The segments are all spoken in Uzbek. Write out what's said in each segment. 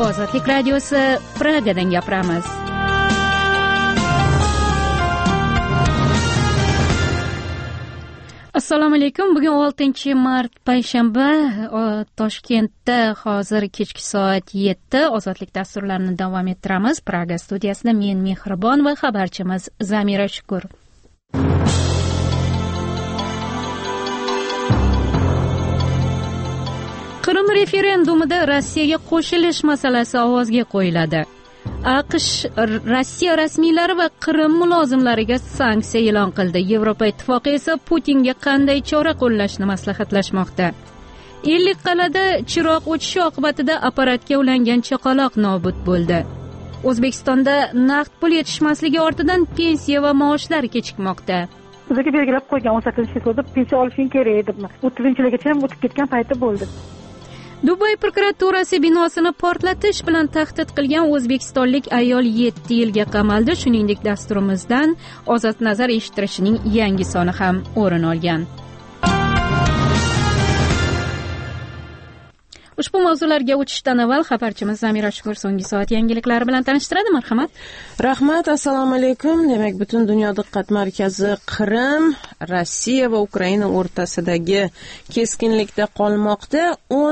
Ozodlik radiosi Pragadan gapiramiz. Assalomu alaykum. Bugun 6-mart payshanba. Toshkentda hozir kechki soat 7. Ozodlik dasturlarini davom ettiramiz. Praga studiyasida men Mehribon va xabarchimiz Zamira Shukur. Qrim referendumida Rossiyaga qo'shilish masalasi ovozga qo'yiladi. AQSh Rossiya rasmiylari va Qrim mulozimlariga sanksiya e'lon qildi. Yevropa Ittifoqi esa Putinga qanday chora qo'llashni maslahatlashmoqda. Ellikqal'ada chiroq o'chishi oqibatida apparatga ulangan chaqaloq nobud bo'ldi. O'zbekistonda naqd pul yetishmasligi ortidan pensiya va maoshlar kechikmoqda. Bizga belgilab qo'ygan 18-fevral pensiya olishing kerak edi. 30-yilgacha ham o'tib ketgan payti bo'ldi. Dubay prokuraturasi binosini portlatish bilan tahdid qilgan o'zbekistonlik ayol 7 yilga qamaldi. Shuningdek, dasturimizdan ozod nazar eshittirishining yangi soni ham o'rin olgan. Ushbu mavzularga o'tishdan avval xabarchimiz Zamira Shukur so'nggi soat yangiliklari bilan tanishtiradi. Marhamat. Rahmat, assalomu alaykum. Demak, butun dunyo diqqat markazi Qrim, Rossiya va Ukraina o'rtasidagi keskinlikda qolmoqda.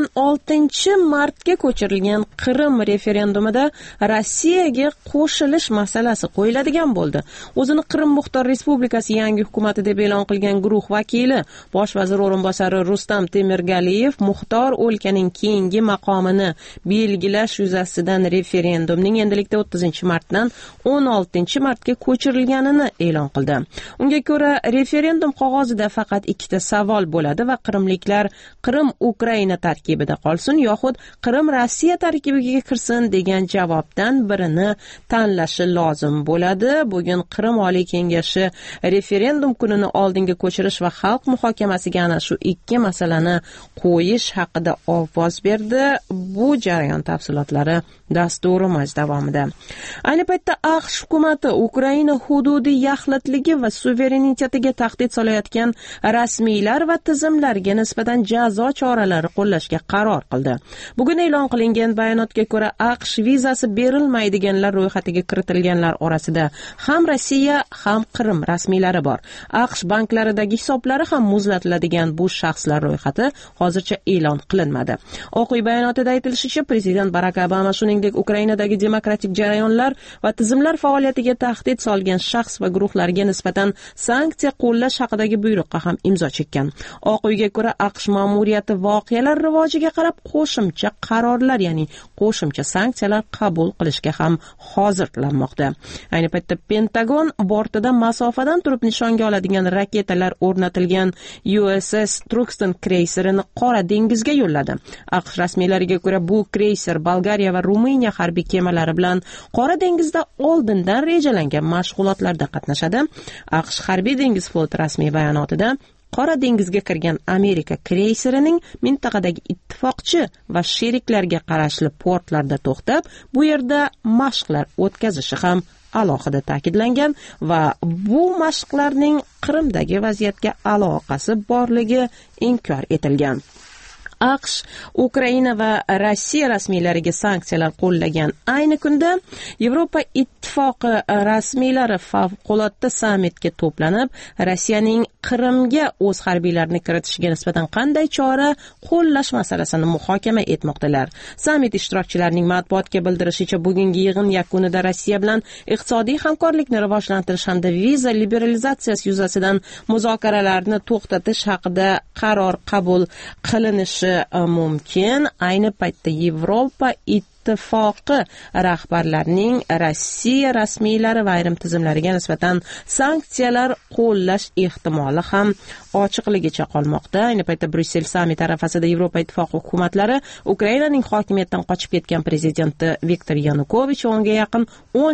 16-martga ko'chirilgan Qrim referendumida Rossiyaga qo'shilish masalasi qo'yiladigan bo'ldi. O'zini Qrim Muxtor Respublikasi yangi hukumati deb e'lon qilgan guruh vakili, bosh vazir o'rinbosari Rustam Temirgaliyev Muxtor o'lkaning keyingi maqomini belgilash yuzasidan referendumning endilikda 30-martdan 16-martga ko'chirilganini e'lon qildi. Unga ko'ra, referendum qog'ozida faqat ikkita savol bo'ladi va qrimliklar Qrim Ukraina tarkibida qolsin yoxud Qrim Rossiya tarkibiga kirsin degan javobdan birini tanlashi lozim bo'ladi. Bugun Qrim Oliy Kengashi referendum kunini oldinga ko'chirish va xalq muhokamasiga ana shu ikki masalani qo'yish haqida ovoz berdi. Bu jarayon tafsilotlari dasturimiz davomida. Ayni paytda AQSh hukumati Ukraina hududiy yaxlitligi va suverenitetiga tahdid solayotgan rasmiylar va tizimlarga nisbatan jazo choralari qo'llashga qaror qildi. Bugun e'lon qilingan bayonotga ko'ra, AQSh vizasi berilmaydiganlar ro'yxatiga kiritilganlar orasida ham Rossiya, ham Qrim rasmiylari bor. AQSh banklaridagi hisoblari ham muzlatiladigan bu shaxslar ro'yxati hozircha e'lon qilinmadi. Oq uy bayonotida aytilishicha, prezident Barack Obama shuningdek Ukrainadagi demokratik jarayonlar va tizimlar faoliyatiga tahdid solgan shaxs va guruhlarga nisbatan sanksiya qo'llash haqidagi buyruqqa ham imzo chekkan. Oq uyga ko'ra, AQSh ma'muriyati voqealar rivojiga qarab qo'shimcha qarorlar, ya'ni qo'shimcha sanksiyalar qabul qilishga ham hozirlanmoqda. Ayni paytda Pentagon bortida masofadan turib nishonga oladigan raketalar o'rnatilgan USS Truxtun kreyserini Qora dengizga yo'lladi. AQSh rasmiylariga ko'ra, bu kreyser Bolgariya va Ruminiya harbiy kemalari bilan Qora dengizda oldindan rejalangan mashg'ulotlarda qatnashadi. AQSh harbiy dengiz floti rasmiy bayonotida Qora dengizga kirgan Amerika kreyserining mintaqadagi ittifoqchi va sheriklarga qarashli portlarda to'xtab, bu yerda mashqlar o'tkazishi ham alohida ta'kidlangan va bu mashqlarning Qrimdagi vaziyatga aloqasi borligi inkor etilgan. AQSh Ukraina va Rossiya rasmiylariga sanksiyalar qo'llagan ayni kunda Yevropa Ittifoqi rasmiylari favqulodda sammitga to'planib, Rossiyaning Qrimga o'z harbiylarini kiritishiga nisbatan qanday chora qo'llash masalasini muhokama etmoqdalar. Sammit ishtirokchilarining matbuotga bildirishicha, bugungi yig'in yakunida Rossiya bilan iqtisodiy hamkorlikni rivojlantirish hamda viza liberalizatsiyasi yuzasidan muzokaralarni to'xtatish haqida qaror qabul qilinishi mumkin. Ayni paytda Yevropa Ittifoqi rahbarlarining Rossiya rasmiylari va ayrim tizimlariga nisbatan sanksiyalar qo'llash ehtimoli ham ochiqligicha qolmoqda. Ayni paytda Bryussel sammiti arafasida Yevropa Ittifoqi hukumatlari Ukrainaning hokimiyatdan qochib ketgan prezidenti Viktor Yanukovich va unga yaqin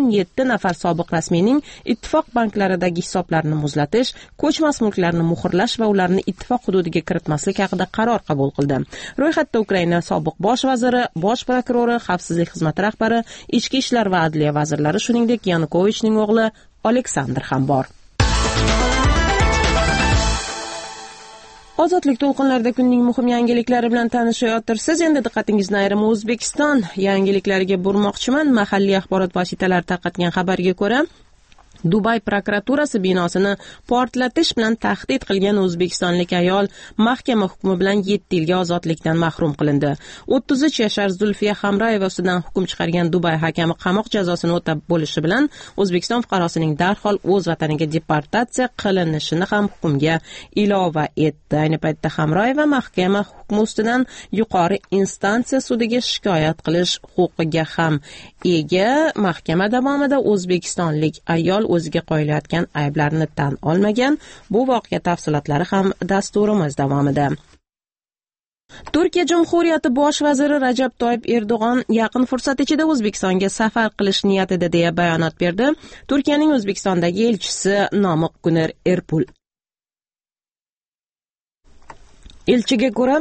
17 nafar sobiq rasmiyning ittifoq banklaridagi hisoblarini muzlatish, ko'chmas mulklarni muhrlash va ularni ittifoq hududiga kiritmaslik haqida qaror qabul qildi. Ro'yxatda Ukraina sobiq bosh vaziri, bosh prokurori, xavfsizlik xizmati rahbari, ichki ishlar va adliya vazirlari, shuningdek Yanukovichning o'g'li Aleksandr ham bor. Ozodlik to'lqinlarida kunning muhim yangiliklari bilan tanishayotirsiz. Endi diqqatingizni ayrim O'zbekiston yangiliklariga burmoqchiman. Mahalliy axborot vositalari tarqatgan xabarga ko'ra, Dubay prokuraturasi binosini portlatish bilan tahdid qilgan o'zbekistonlik ayol mahkama hukmi bilan 7 yilga ozodlikdan mahrum qilindi. 33 yashar Zulfiya Hamroyeva ustidan hukm chiqargan Dubay hakami qamoq jazosini o'tab bo'lishi bilan O'zbekiston fuqarosining darhol o'z vataniga deportatsiya qilinishini ham hukmga ilova etdi. Ayni paytda Hamroyeva mahkama hukmi ustidan yuqori instansiya sudiga shikoyat qilish huquqiga ham ega. Mahkama davomida o'zbekistonlik ayol o'ziga qo'yilayotgan ayblarni tan olmagan. Bu voqea tafsilotlari ham dasturimiz davomida. Turkiya Jumhuriyati bosh vaziri Rajab Toyyib Erdo'g'on yaqin fursat ichida O'zbekistonga safar qilish niyatida deya bayonot berdi. Turkiyaning O'zbekistondagi elchisi Nomiq Guner Erpul. Elchiga ko'ra,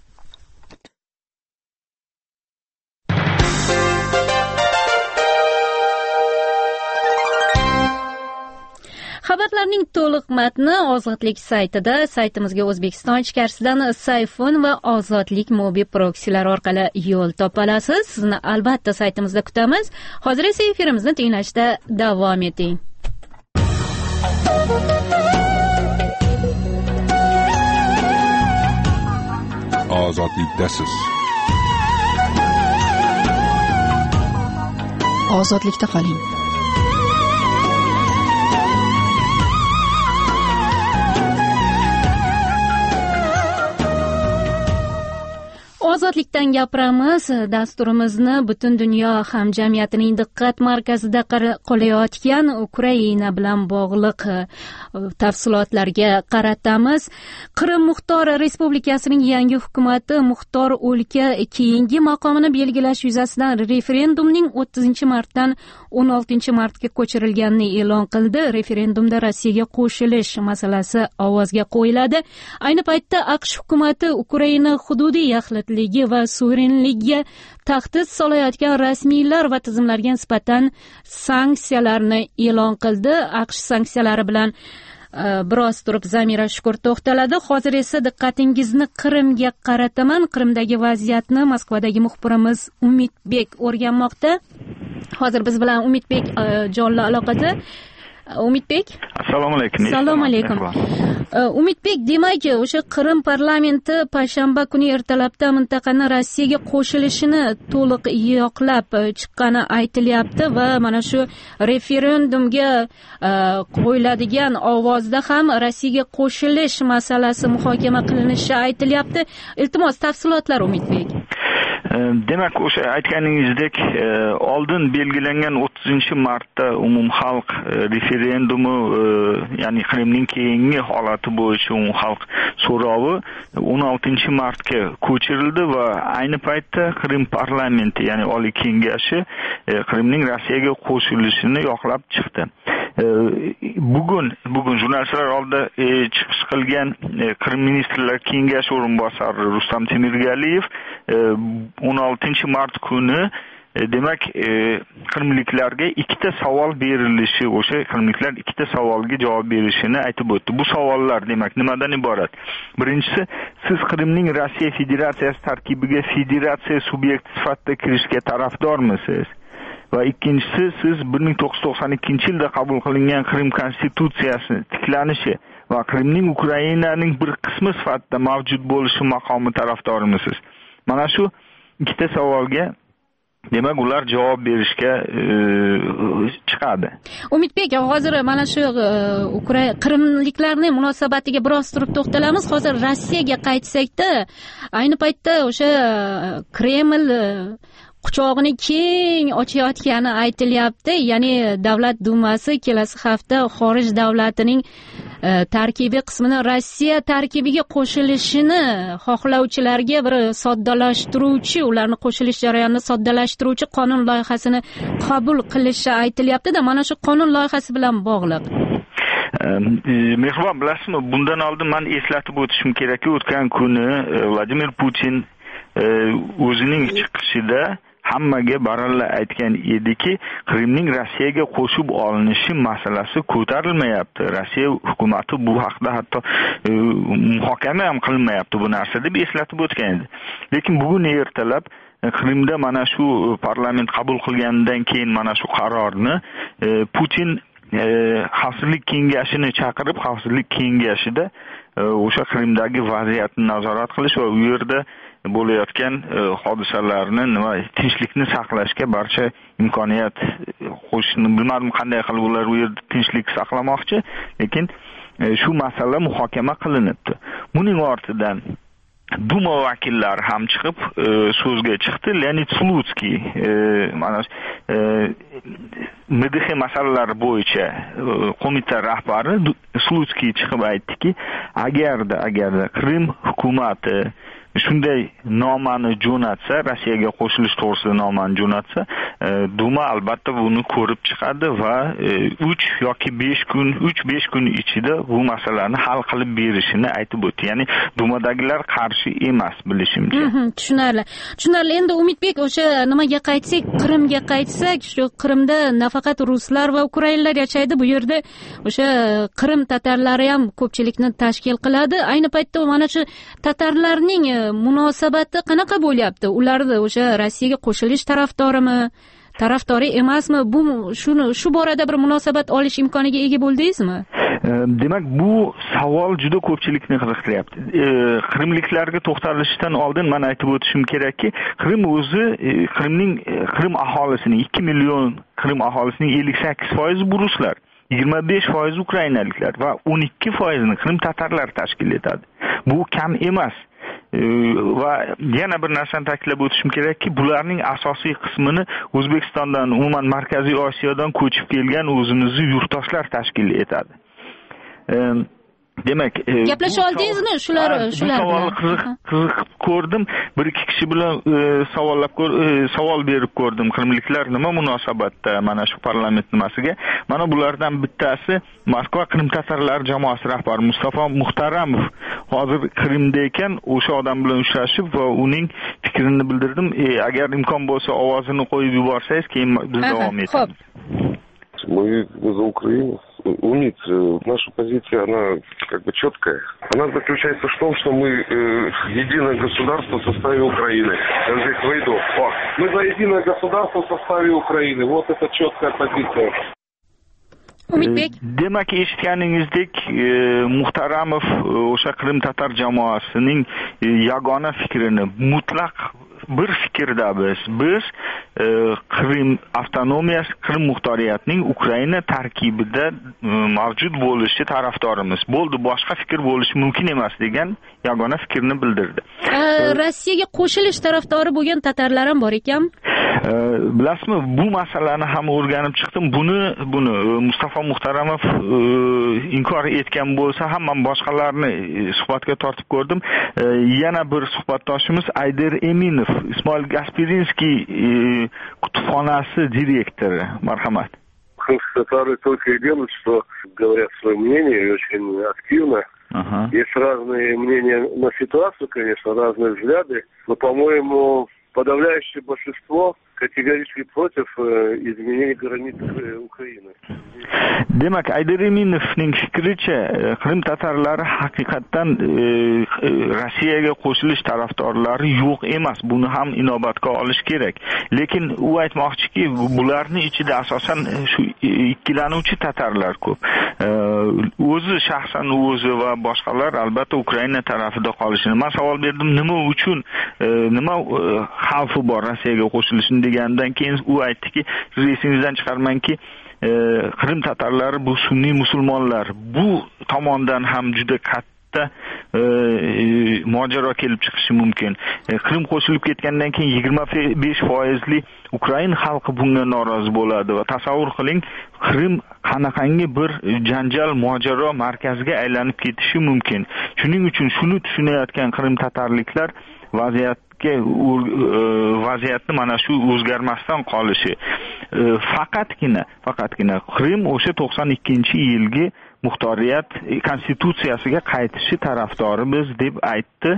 xabarlarning to'liq matni Ozodlik saytida, saytimizga O'zbekiston ichkarisidan Sayfun va Ozodlik mobil proksilar orqali yo'l topolasiz. Sizni albatta saytimizda kutamiz. Hozir esa efirimizni tinglashda davom eting. Ozodlikdasiz. Ozodlikda qoling. Ozodlikdan gapiramiz. Dasturimizni butun dunyo hamjamiyatining diqqat markazida qolayotgan Ukraina bilan bog'liq tafsilotlarga qaratamiz. Qrim Muxtor Respublikasining yangi hukumati Muxtor o'lka keyingi maqomini belgilash yuzasidan referendumning 30-martdan 16-martga ko'chirilganini e'lon qildi. Referendumda Rossiyaga qo'shilish masalasi ovozga qo'yiladi. Ayni paytda AQSh hukumati Ukraina hududiy yaxlitligi va suverenligiga tahdid solayotgan rasmiylar va tizimlarga nisbatan sanksiyalarni e'lon qildi. AQSh sanksiyalari bilan biroz turib Zamira Shukur to'xtaladi. Hozir esa diqqatingizni Qrimga qarataman. Qrimdagi vaziyatni Moskvadagi muxbirimiz Umidbek o'rganmoqda. Hozir biz bilan Umidbek jonli aloqada. Umidbek, assalomu alaykum. Assalomu alaykum. Umidbek, demak, o'sha Qrim parlamenti payshanba kuni ertalabda mintaqani Rossiyaga qo'shilishini to'liq yoqlab chiqqani aytilyapti va mana shu referendumga qo'yiladigan ovozda ham Rossiyaga qo'shilish masalasi muhokama qilinishi aytilyapti. Iltimos, tafsilotlar Umidbek. Demak, o'sha aytganingizdek, oldin belgilangan 30-martda umumxalq referendumi, ya'ni Qrimning keyingi holati bo'yicha umumxalq so'rovi 16-martga ko'chirildi va ayni paytda Qrim parlamenti, ya'ni Oliy kengashi Qrimning Rossiyaga qo'shilishini yoqlab chiqdi. Bugun jurnalistlar oldida chiqish qilgan Qrim ministrlar kengashi o'rinbosari Rustam Temirgaliyev 16-mart kuni demak qrimliklarga ikkita savol berilishi, o'sha qrimliklar ikkita savolga javob berishini aytib o'tdi. Bu savollar demak nimadan iborat? Birinchisi, siz Qrimning Rossiya Federatsiyasi tarkibiga federatsiya subyekti sifatida kirishga tarafdormisiz? Va ikkinchisi, siz 1992-yilda qabul qilingan Qrim konstitutsiyasi tiklanishi va Qrimning Ukrainaning bir qismi sifatida mavjud bo'lishi maqomi tarafdorimisiz? Mana shu ikkita savolga demak ular javob berishga chiqadi. Umidbek, hozir mana shu Qrimliklarning munosabatiga biroz turib to'xtalamiz. Hozir Rossiyaga qaytsak-da, ayni paytda o'sha Kreml quchog'ini keng ochayotgani aytilyapti. Ya'ni Davlat dumasi kelasi hafta xorij davlatining tarkibiy qismini Rossiya tarkibiga qo'shilishini xohlovchilarga bir soddalashtiruvchi, ularni qo'shilish jarayonini soddalashtiruvchi qonun loyihasini qabul qilishi aytilyapti-da. Mana shu qonun loyihasi bilan bog'liq. Mehribon, bilasizmi, bundan oldin men eslatib o'tishim kerak, o'tgan kuni Vladimir Putin o'zining chiqishida hammaga baralla aytgan ediki, Qrimning Rossiyaga qo'shib olinishi masalasi ko'tarilmayapti. Rossiya hukumatı bu haqda hatto muhokama ham qilmayapti bu narsa deb eslatib o'tgan edi. Lekin bugun ertalab Qrimda mana shu parlament qabul qilgandan keyin mana shu qarorni Putin Xavfsizlik kengashini chaqirib, Xavfsizlik kengashida o'sha Qrimdagi vaziyatni nazorat qilish va u yerda bo'layotgan hodisalarni tinchlikni saqlashga barcha imkoniyat qo'shishni bilmadim qanday qilib ular u yerda tinchlik saqlamoqchi, lekin shu masala muhokama qilinibdi. Buning ortidan Duma vakillari ham chiqib so'zga chiqdi. Leonid Slutsky mana MDH masalalari bo'yicha qo'mita rahbari Slutsky chiqib aytdiki, agarda Qrim hukumati shunday nomani jo'natsa, Rossiyaga qo'shilish to'g'risida nomani jo'natsa, Duma albatta buni ko'rib chiqadi va 3 yoki 5 kun ichida bu masalani hal qilib berishini aytib o'tdi. Ya'ni Dumadagilar qarshi emas, bilishimcha. Tushunarli. Endi Umidbek, o'sha nimaga qaytsak, Qrimga qaytsak, shu Qrimda nafaqat ruslar va ukrainlar yashaydi, bu yerda o'sha Qrim tatarlari ham ko'pchilikni tashkil qiladi. Ayni paytda mana shu tatarlarning munosabati qanaqa bo'lyapti? Ularni o'sha Rossiyaga qo'shilish tarafdori emasmi? Bu shu borada bir munosabat olish imkoniga ega bo'ldingizmi? Demak, bu savol juda ko'pchilikni qiziqtiryapti. Qrimliklarga to'xtalishdan oldin men aytib o'tishim kerakki, Qrim o'zi Qrim aholisining 2 million Qrim aholisining 58% bu ruslar, 25% ukrainaliklar va 12% Qrim tatarlari tashkil etadi. Bu kam emas. Va yana bir narsani ta'kidlab o'tishim kerakki, bularning asosiy qismini O'zbekistondan, umuman Markaziy Osiyodan ko'chib kelgan o'zimizning yurtdoshlar tashkil etadi. Demak, gaplasha oldingizmi shular bilan? Qiziqib ko'rdim. Bir ikki kishi bilan savol berib ko'rdim. Qrimliklar nima munosabatda mana shu parlament nimasiga? Mana bulardan bittasi Moskva Qrim tatarlari jamoasi rahbari Mustafa Muhtaramov hozir Qrimda ekan, o'sha odam bilan uchrashib va uning fikrini bildirdim. Agar imkon bo'lsa ovozini qo'yib yuborsangiz, keyin biz davom etamiz. Мы за Украину. УНИТ, наша позиция, она как бы четкая. Она заключается в том, что мы единое государство в составе Украины. Я здесь войду. Мы за единое государство в составе Украины. Вот это четкая позиция. Demak, eshitganingizdek, Muhtaramov o'sha Qrim tatar jamoasining yagona fikrini mutlaq bir fikrda biz Qrim avtonomiyasi, Qrim muxtoriyatining Ukraina tarkibida mavjud bo'lishi tarafdorimiz. Bo'ldi, boshqa fikr bo'lishi mumkin emas degan yagona fikrni bildirdi. Rossiyaga qo'shilish tarafdori bo'lgan tatarlar ham bor ekan. Bilasizmi, bu masalani ham o'rganib chiqdim. Buni Mustafa Muhtaramov inkor etgan bo'lsa ham men boshqalarni suhbatga tortib ko'rdim. Yana bir suhbatdoshimiz Ayder Eminov, Ismoil Gaspirinskiy kutubxonasi direktori. Marhamat. Татары только и делают, что говорят свое мнение, и очень активно. Есть разные мнения на ситуацию, конечно, разные взгляды, но, по-моему, подавляющее большинство категорически против изменения границ Украины. Demak, Ayderinovning fikricha, Qrim tatarlari haqiqatan Rossiyaga qo'shilish tarafdorlari yo'q emas. Buni ham inobatga olish kerak. Lekin u aytmoqchiki, bularning ichida asosan shu ikkilanuvchi tatarlar ko'p. O'zi shaxsan o'zi va boshqalar albatta Ukraina tarafida qolishini. Men savol berdim, nima uchun, nima xavfi bor Rossiyaga qo'shilishni degandan keyin u aytdiki, siz esingizdan chiqarmangki, Qrim tatarlari bu sunniy musulmonlar. Bu tomondan ham juda katta mojaro kelib chiqishi mumkin. Qrim qo'shilib ketgandan keyin 25% Ukraina xalqi bunga norozi bo'ladi va tasavvur qiling, Qrim qanaqangi bir janjal, mojaro markaziga aylanib ketishi mumkin. Shuning uchun shuni tushunayotgan qrim tatarliklar vaziyatni mana shu o'zgarmasdan qolishi, faqatgina Qrim o'sha 92-yilgi muxtoriyat konstitutsiyasiga qaytishi tarafdori biz deb aytdi.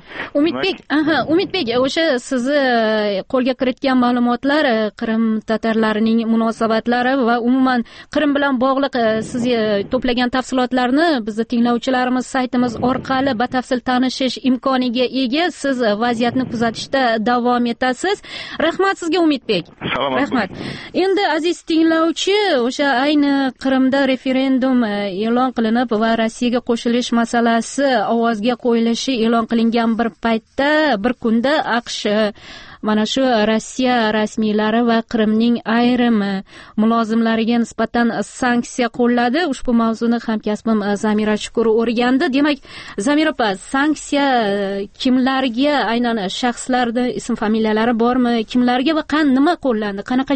Umidbek, o'sha sizni qo'lga kiritgan ma'lumotlar Qrim tatarlarining munosabatlari va umuman Qrim bilan bog'liq siz to'plagan tafsilotlarni bizni tinglovchilarimiz saytimiz orqali batafsil tanishish imkoniga ega. Siz vaziyatni kuzatishda davom etasiz. Rahmat sizga Umidbek. Rahmat. Endi aziz tinglovchi, o'sha ayni Qrimda referendum e'lon qilinib va Rossiyaga qo'shilish masalasi ovozga qo'yilishi e'lon qilingan bir paytda, bir kunda AQSh mana shu Rossiya rasmiylari va Qrimning ayrim mulozimlariga nisbatan sanksiya qo'lladi. Ushbu mavzuni hamkasbim Zamira Shukur o'rgandi. Demak, Zamira opa, sanksiya kimlarga, aynan shaxslarning ism familiyalari bormi? Kimlarga va nima qo'llandi? Qanaqa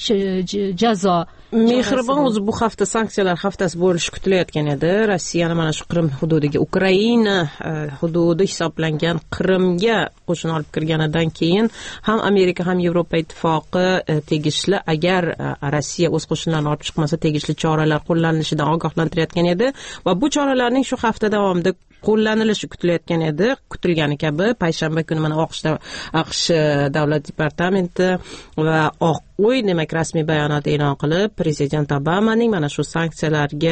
jazo? Mehribon, o'zi bu hafta sanksiyalar haftasi bo'lishi kutilayotgan edi. Rossiyani mana shu Qrim hududiga, Ukraina hududi hisoblangan Qrimga qo'shin olib kirganidan keyin ham Amerika ham Yevropa ittifoqi tegishli, agar Rossiya o'z qo'shinlarini olib chiqmasa, tegishli choralar qo'llanilishidan ogohlantirayotgan edi va bu choralarning shu hafta davomida qo'llanilishi kutilayotgan edi. Kutilgani kabi payshanba kuni mana AQSh davlat departamenti va Oq uy demak rasmiy bayonot e'lon qilib, prezident Obamaning mana shu sanksiyalarga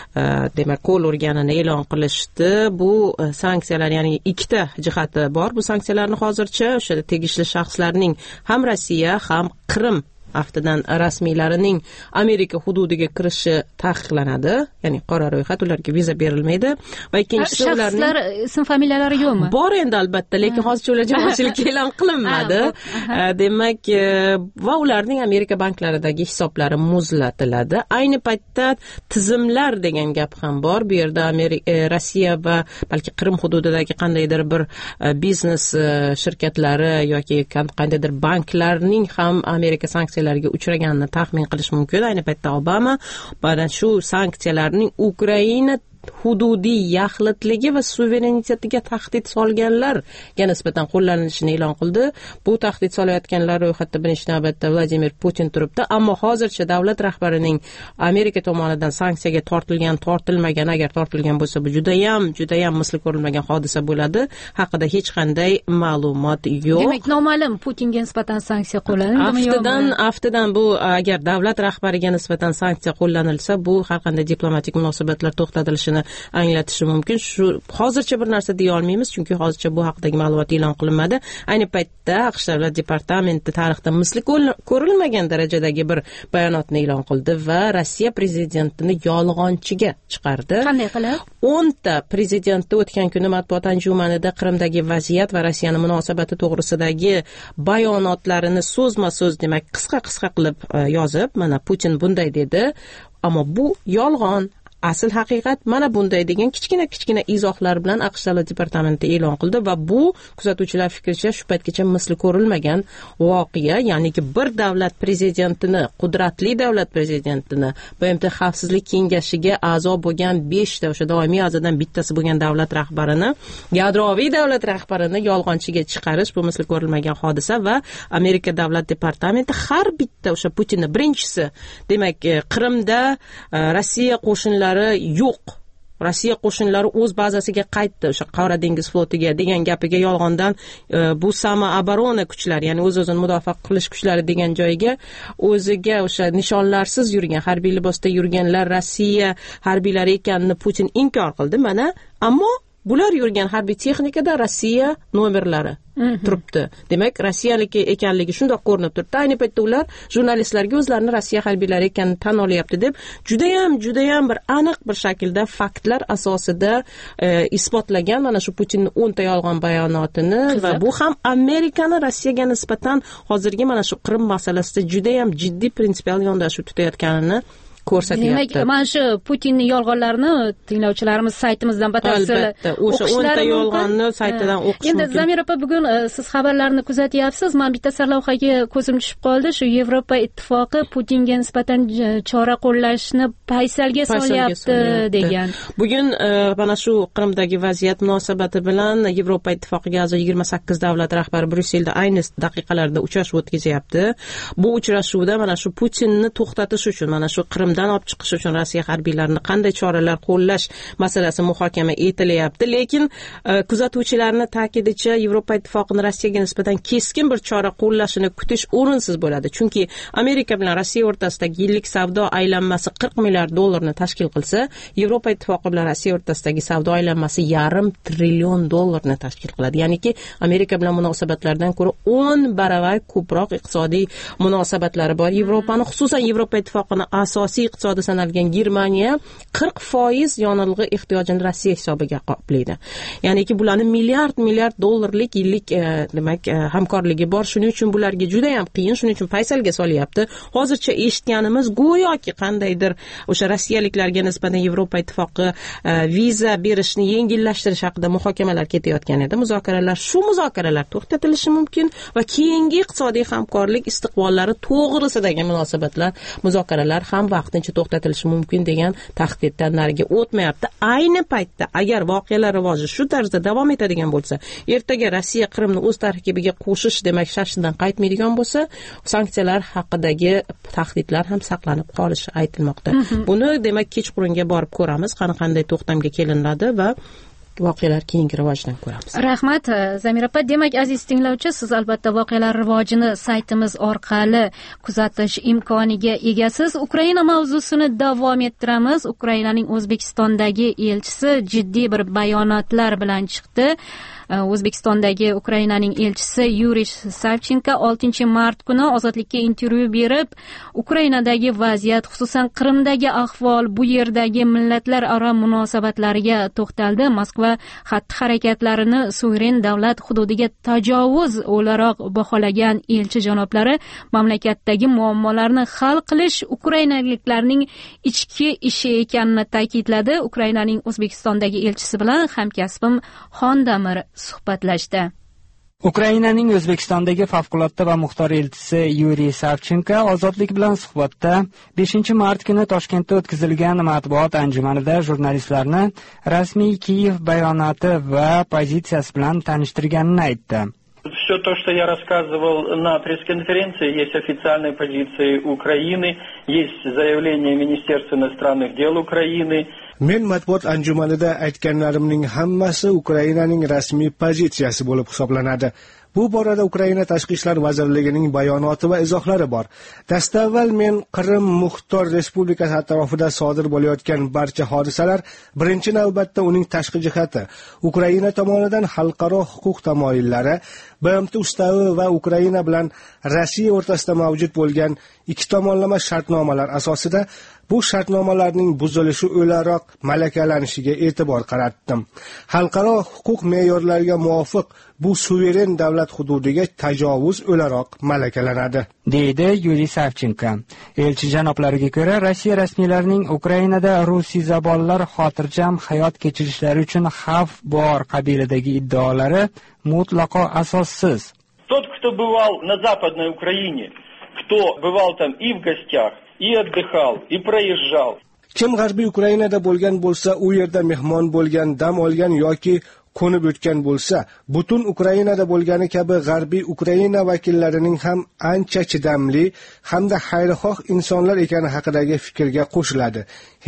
demak qo'l urganini e'lon qilishdi. Bu sanksiyalar, ya'ni ikkita jihati bor. Bu sanksiyalarni hozircha o'sha tegishli shaxslarning ham Rossiya ham Qrim aftidan rasmiylarining Amerika hududiga kirishi taqiqlanadi, ya'ni qora ro'yxat, ularga viza berilmaydi. Va ikkinchisi ularning shaxslar ism familiyalari yo'qmi? Bor endi albatta, lekin hozircha ular jamoatchilik e'lon qilinmadi. Demak, va ularning Amerika banklaridagi hisoblari muzlatiladi. Ayni paytda tizimlar degan gap ham bor. Bu yerda Rossiya va balki Qrim hududidagi qandaydir bir biznes shirkatlari yoki qandaydir banklarning ham Amerika sanksiyalarga uchraganini taxmin qilish mumkin. Ayni paytda Obama mana shu sanksiyalarning Ukraina hududiy yaxlitligi va suverenitetiga tahdid solganlarga nisbatan qo'llanilishini e'lon qildi. Bu tahdid solayotganlar ro'yxatda birinchi navbatda Vladimir Putin turibdi, ammo hozircha davlat rahbarining Amerika tomonidan sanksiyaga tortilmagan, agar tortilgan bo'lsa, bu judayam misli ko'rilmagan hodisa bo'ladi haqida hech qanday ma'lumot yo'q. Demak, noma'lum Putinga nisbatan sanksiya qo'llanadi. Aftidan bu agar davlat rahbariga nisbatan sanksiya qo'llanilsa, bu har qanday diplomatik munosabatlar to'xtatilishi anglatishi mumkin. Shu hozircha bir narsa deya olmaymiz, chunki hozircha bu haqidagi ma'lumot e'lon qilinmadi. Ayni paytda AQSh davlat departamenti tarixda misli ko'rilmagan darajadagi bir bayonotni e'lon qildi va Rossiya prezidentini yolg'onchiga chiqardi. Qanday qilib? 10 ta prezidentni o'tgan kuni matbuot anjumanida Qrimdagi vaziyat va Rossiyaning munosabati to'g'risidagi bayonotlarini so'zma-so'z, demak, qisqa qilib yozib, mana Putin bunday dedi, ammo bu yolg'on. Asl haqiqat mana bunday degan kichkina izohlar bilan AQSh davlat departamenti e'lon qildi va bu kuzatuvchilar fikricha shu paytgacha misli ko'rilmagan voqea, ya'niki bir davlat prezidentini, qudratli davlat prezidentini, BMT xavfsizlik kengashiga a'zo bo'lgan 5 ta o'sha doimiy a'zodan bittasi bo'lgan davlat rahbarini, yadroviy davlat rahbarini yolg'onchiga chiqarish, bu misli ko'rilmagan hodisa va Amerika davlat departamenti har bitta o'sha Putinni birinchisi, demak, Qrimda Rossiya qo'shinlari yo'q, Rossiya qo'shinlari o'z bazasiga qaytdi, o'sha Qora dengiz flotiga degan gapiga yolg'ondan bu samoobrona kuchlari, ya'ni o'z-o'zini mudofaa qilish kuchlari degan joyga o'ziga o'sha nishonlarsiz yurgan, harbiy libosda yurganlar Rossiya harbiylari ekanini Putin inkor qildi. Mana, ammo bular yurgan harbiy texnikada Rossiya nomerlari turibdi. Demak, rossiyalik ekanligi shundoq ko'rinib turibdi. Ayni paytda ular jurnalistlarga o'zlarini Rossiya harbiylari ekanini tan olyapti deb judayam bir aniq bir shaklda faktlar asosida isbotlagan mana shu Putinning 10 ta yolg'on bayonotini va bu ham Amerikani Rossiyaga nisbatan hozirgi mana shu Qrim masalasida judayam jiddiy prinsipial yondashuv tutayotganini ko'rsatyapti. Demak, mana shu Putinning yolg'onlarini tinglovchilarimiz saytimizdan batafsil albatta o'sha 10 ta yolg'onni saytidan o'qish mumkin. Endi Zamira opa, bugun siz xabarlarni kuzatyapsiz. Men bitta sarlavhaga ko'zim tushib qoldi. Shu Yevropa ittifoqi Putinga nisbatan chora qo'llashni paysalga solyapti degan. Bugun mana shu Qrimdagi vaziyat munosabati bilan Yevropa ittifoqiga a'zo 28 davlat rahbari Bryusselda ayni daqiqalarda uchrashuv o'tkazyapti. Bu uchrashuvda mana shu Putinni to'xtatish uchun, mana shu Qrimdan olib chiqish uchun Rossiya harbiylarini qanday choralar qo'llash masalasi muhokama etilyapti. Lekin kuzatuvchilarning ta'kidicha Yevropa ittifoqining Rossiyaga nisbatan keskin bir chora qo'llashini kutish o'rinsiz bo'ladi. Chunki Amerika bilan Rossiya o'rtasidagi yillik savdo aylanmasi 40 milliard dollarni tashkil qilsa, Yevropa ittifoqi bilan Rossiya o'rtasidagi savdo aylanmasi $1,5 trillion dollarni tashkil qiladi. Ya'niki Amerika bilan munosabatlardan ko'ra 10 baravar ko'proq iqtisodiy munosabatlari bor. Yevropani, xususan Yevropa ittifoqining asosiy iqtisodi sanalgan Germaniya 40% yonilg'i ehtiyojini Rossiya hisobiga qoplaydi. Ya'niki bularning milliard dollarlik yillik demak hamkorligi bor. Shuning uchun bularga juda ham qiyin, shuning uchun paysalga solyapti. Hozircha eshitganimiz go'yoki qandaydir o'sha rossiyaliklarga nisbatan Yevropa ittifoqi viza berishni yengillashtirish haqida muhokamalar ketayotgan edi. Muzokaralar to'xtatilishi mumkin va keyingi iqtisodiy hamkorlik istiqbollari to'g'risidagi muzokaralar ham vaqtincha to'xtatilishi mumkin degan tahdiddan nariga o'tmayapti. Ayni paytda agar voqealar rivoji shu tarzda davom etadigan bo'lsa, ertaga Rossiya Qrimni o'z tarkibiga qo'shish demak shashtidan qaytmaydigan bo'lsa, sanksiyalar haqidagi tahdidlar ham saqlanib qolishi aytilmoqda. Buni demak kechqurunga borib ko'ramiz, qanday to'xtamga kelinadi va voqealar keyingi rivojdan ko'ramiz. Rahmat Zamira opa. Demak, aziz tinglovchi, siz albatta voqealar rivojini saytimiz orqali kuzatish imkoniga egasiz. Ukraina mavzusini davom ettiramiz. Ukrainaning O'zbekistondagi elchisi jiddiy bir bayonotlar bilan chiqdi. O'zbekistondagi Ukrainaning elchisi Yuriy Savchenko 6-mart kuni Ozodlikka intervyu berib, Ukrainadagi vaziyat, xususan Qrimdagi ahvol, bu yerdagi millatlararo munosabatlariga to'xtaldi. Moskva xatti-harakatlarini suveren davlat hududiga tajovuz o'laroq baholagan elchi janoblari mamlakatdagi muammolarni hal qilish ukrainaliklarning ichki ishi ekanini ta'kidladi. Ukrainaning O'zbekistondagi elchisi bilan hamkasbim Xondamir suhbatlashdi. Ukrainaning O'zbekistondagi favqulodda va muxtor elchisi Yuriy Savchenko Ozodlik bilan suhbatda 5-mart kuni Toshkentda o'tkazilgan matbuot anjumanida jurnalistlarni rasmiy Kiyev bayonoti va pozitsiyasi bilan tanishtirganini aytdi. Все то, что я рассказывал на пресс-конференции, есть официальные позиции Украины, есть заявление Министерства иностранных дел Украины. Men matbuot anjumanida aytganlarimning hammasi Ukrainaning rasmiy pozitsiyasi bo'lib hisoblanadi. Bu borada Ukraina Tashqi ishlar vazirligining bayonoti va izohlari bor. Dastavval men Qrim Muxtor Respublikasi atrofida sodir bo'layotgan barcha hodisalar birinchi navbatda uning tashqi jihati, Ukraina tomonidan xalqaro huquq tamoyillari, BMT ustavi va Ukraina bilan Rossiya o'rtasida mavjud bo'lgan ikki tomonlama shartnomalar asosida bu shartnomalarning buzilishi o'laroq malakalanishiga e'tibor qaratdim. Xalqaro huquq me'yorlariga muvofiq bu suveren davlat hududiga tajovuz o'laroq malakalanadi, deydi Yuriy Savchenko. Elchi janoblariga ko'ra, Rossiya rasmiylarining Ukrainada rusiyzabonlar xotirjam hayot kechirishlari uchun xavf bor qabilidagi iddaolari mutlaqo asossiz. Тот, кто бывал на Западной Украине, кто бывал там и в гостях, и отдыхал, и проезжал. Kim G'arbiy Ukrainada bo'lgan bo'lsa, u yerda mehmon bo'lgan, dam olgan yoki qo'nib o'tgan bo'lsa, butun Ukrainada bo'lgani kabi G'arbiy Ukraina vakillarining ham ancha chidamli hamda xayrixoh insonlar ekani haqidagi fikrga qo'shiladi.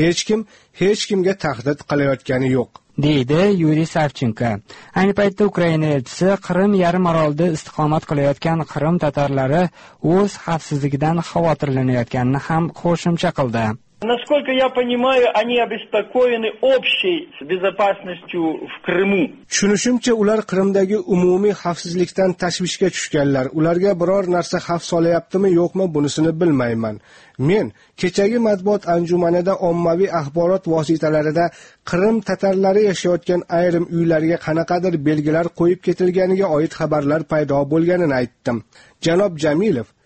Hech kimga tahdid qilayotgani yo'q, deydi Yuriy Savchenko. Ayni paytda Ukraina elchisi Qrim yarim orolida istiqomat qilayotgan Qrim tatarlari o'z xavfsizligidan xavotirlanayotganini ham qo'shimcha qildi. Насколько я понимаю, они обеспокоены общей безопасностью в Крыму. Tushunishimcha, ular Qrimdagi umumiy xavfsizlikdan tashvishga tushganlar. Ularga biror narsa xavf solayaptimi, yo'qmi, bunisini bilmayman. Men kechagi matbuot anjumanida ommaviy axborot vositalarida Qrim tatarlari yashayotgan ayrim uylarga qanaqadir belgilar qo'yib ketilganiga oid xabarlar paydo bo'lganini aytdim. Janob Jamilov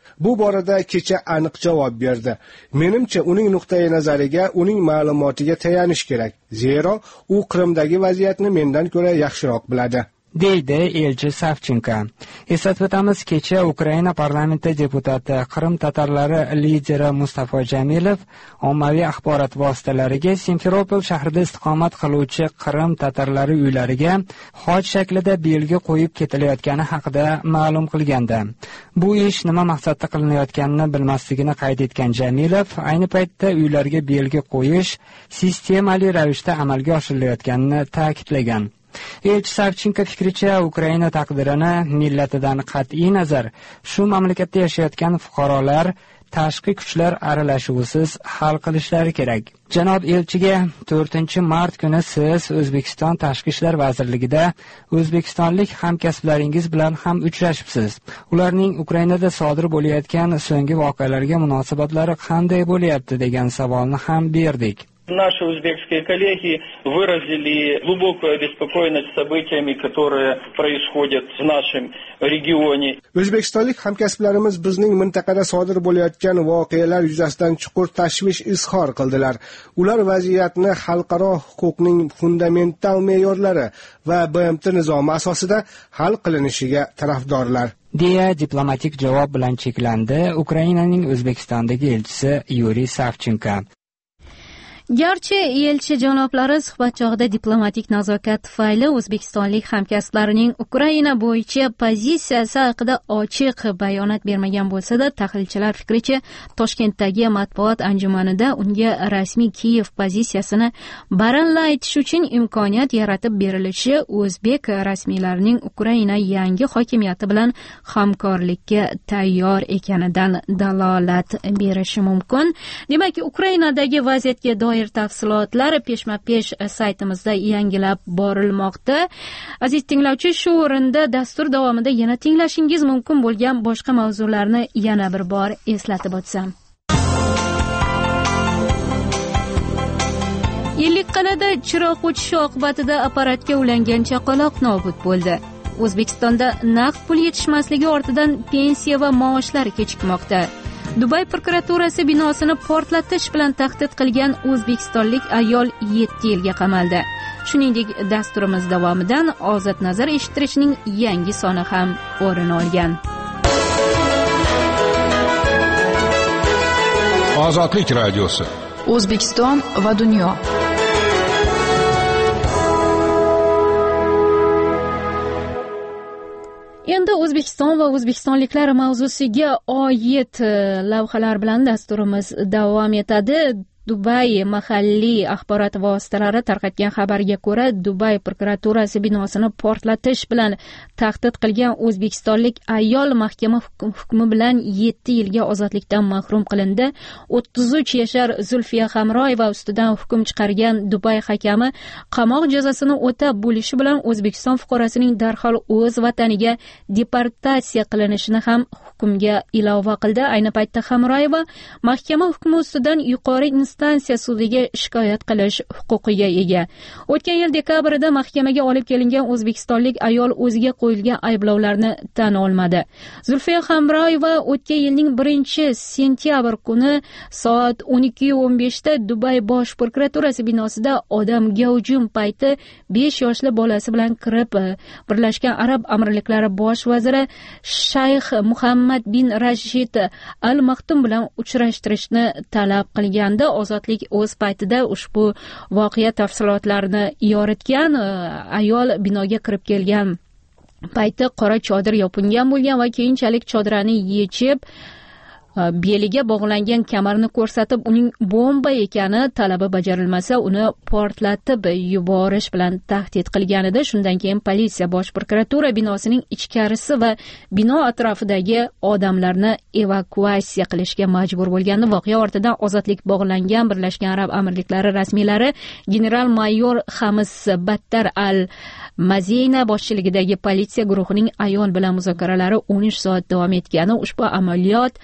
Bu borada kecha aniq javob berdi. Menimcha, uning nuqtai nazariga, uning ma'lumotiga tayanish kerak. Zero, u Qrimdagi vaziyatni mendan ko'ra yaxshiroq biladi, deydi elchi Savchenko. Eslatib o'tamiz, kecha Ukraina parlamenti deputati Qrim tatarlari lideri Mustafo Jamilov ommaviy axborot vositalariga Simferopol shahrida istiqomat qiluvchi Qrim tatarlari uylariga xoj shaklida belgi qo'yib ketilayotgani haqida ma'lum qilgandi. Bu ish nima maqsadda qilinayotganini bilmasligini qayd etgan Jamilov, ayni paytda uylarga belgi qo'yish sistemali ravishda amalga oshirilayotganini ta'kidlagan. Elchi Savchenko fikricha, Ukraina taqdirini millatidan qat'iy nazar shu mamlakatda yashayotgan fuqarolar tashqi kuchlar aralashuvisiz hal qilishlari kerak. Janob elchiga 4-mart kuni siz O'zbekiston Tashqi ishlar vazirligida o'zbekistonlik hamkasblaringiz bilan ham uchrashibsiz. Ularning Ukrainada sodir bo'layotgan so'nggi voqealarga munosabatlari qanday bo'lyapti degan savolni ham berdik. Наши узбекские коллеги выразили глубокую обеспокоенность событиями, которые происходят в нашем регионе. O'zbekistonlik hamkasblarimiz bizning mintaqada sodir bo'layotgan voqealar yuzasidan chuqur tashvish izhor qildilar. Ular vaziyatni xalqaro huquqning fundamental me'yorlari va BMT nizomi asosida hal qilinishiga tarafdorlar, deya diplomatik javob bilan cheklandi Ukrainaning O'zbekistondagi elchisi Yuriy Savchenko. Garchi elchi janoblari suhbat chog'ida diplomatik nazokat tufayli o'zbekistonlik hamkasblarining Ukraina bo'yicha pozitsiyasi haqida ochiq bayonot bermagan bo'lsa-da, tahlilchilar fikricha Toshkentdagi matbuot anjumanida unga rasmiy Kiyev pozitsiyasini baralla aytish uchun imkoniyat yaratib berilishi o'zbek rasmiylarining Ukraina yangi hokimiyati bilan hamkorlikka tayyor ekanidan dalolat berishi mumkin. Demak, Ukrainadagi vaziyatga doir tafsilotlar peshma-pesh saytimizda yangilab borilmoqda. Aziz tinglovchi, shu o'rinda dastur davomida yana tinglashingiz mumkin bo'lgan boshqa mavzularni yana bir bor eslatib o'tsam. Ellikqal'ada chiroq o'chishi oqibatida apparatga ulangan chaqaloq nobud bo'ldi. O'zbekistonda naqd pul yetishmasligi ortidan pensiya va maoshlar kechikmoqda. Dubay prokuraturasi binosini portlatish bilan tahdid qilgan o'zbekistonlik ayol 7 yilga qamaldi. Shuningdek, dasturimiz davomidan ozod nazar eshittirishning yangi soni ham o'rin olgan. Ozodlik radiosi. O'zbekiston va dunyo. Endi O'zbekiston va o'zbekistonliklar mavzusiga oid lavhalar bilan dasturimiz davom etadi. Dubay mahalliy axborot vositalari tarqatgan xabarga ko'ra, Dubay prokuraturasi binosini portlatish bilan tahdid qilgan o'zbekistonlik ayol mahkama hukmi bilan 7 yilga ozodlikdan mahrum qilindi. 33 yashar Zulfiya Hamroyeva ustidan hukm chiqargan Dubay hakami qamoq jazosini o'tab bo'lishi bilan O'zbekiston fuqarosining darhol o'z vataniga deportatsiya qilinishini ham hukmga ilova qildi. Ayni paytda Hamroyeva mahkama hukmi ustidan yuqori instansiya sudiga shikoyat qilish huquqiga ega. O'tgan yil dekabrda mahkamaga olib kelingan o'zbekistonlik ayol o'ziga qo'yilgan ayblovlarni tan olmadi. Zulfiya Hamroyeva o'tgan yilning 1-sentyabr kuni soat 12:15 da Dubay bosh prokuraturasi binosida odamga hujum payti 5 yoshli bolasi bilan kirib, Birlashgan Arab Amirliklari bosh vaziri Shayx Muhammad bin Rashid Al Maktum bilan uchrashtirishni talab qilganda, ozodlik o'z paytida ushbu voqea tafsilotlarini yoritgan. Ayol binoga kirib kelgan payti qora chodir yopingan bo'lgan va keyinchalik chodirani yechib beliga bog'langan kamarni ko'rsatib, uning bomba ekani talabi bajarilmasa uni portlatib yuborish bilan tahdid qilgan edi. Shundan keyin politsiya bosh prokuratura binosining ichkarisi va bino atrofidagi odamlarni evakuatsiya qilishga majbur bo'lgandi. Voqea ortidan ozodlik bog'langan Birlashgan Arab Amirliklari rasmiylari general-mayor Hamis Battar Al-Mazeyna boshchiligidagi politsiya guruhining ayol bilan muzokaralari 13 soat davom etgani, ushbu amaliyot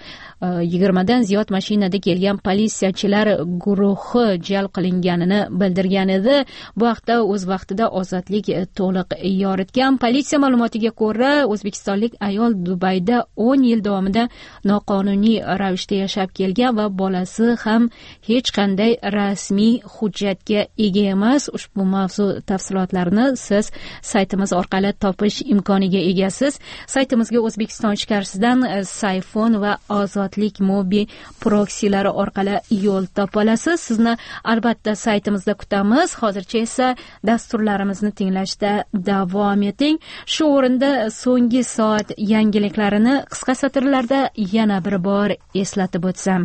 20 dan ziyod mashinada kelgan politsiyachilar guruhi jalb qilinganini bildirgan edi. Bu haqda o'z vaqtida Ozodlik to'liq yoritgan. Politsiya ma'lumotiga ko'ra, o'zbekistonlik ayol Dubayda 10 yil davomida noqonuniy ravishda yashab kelgan va bolasi ham hech qanday rasmiy hujjatga ega emas. Ushbu mavzu tafsilotlarini siz saytimiz orqali topish imkoniga egasiz. Saytimizga O'zbekiston ichkarisidan Sayfon va Ozodlik mobi proksilari orqali yo'l topa olasiz. Sizni albatta saytimizda kutamiz. Hozircha esa dasturlarimizni tinglashda davom eting. Shu o'rinda so'nggi soat yangiliklarini qisqa satrlarda yana bir bor eslatib o'tsam.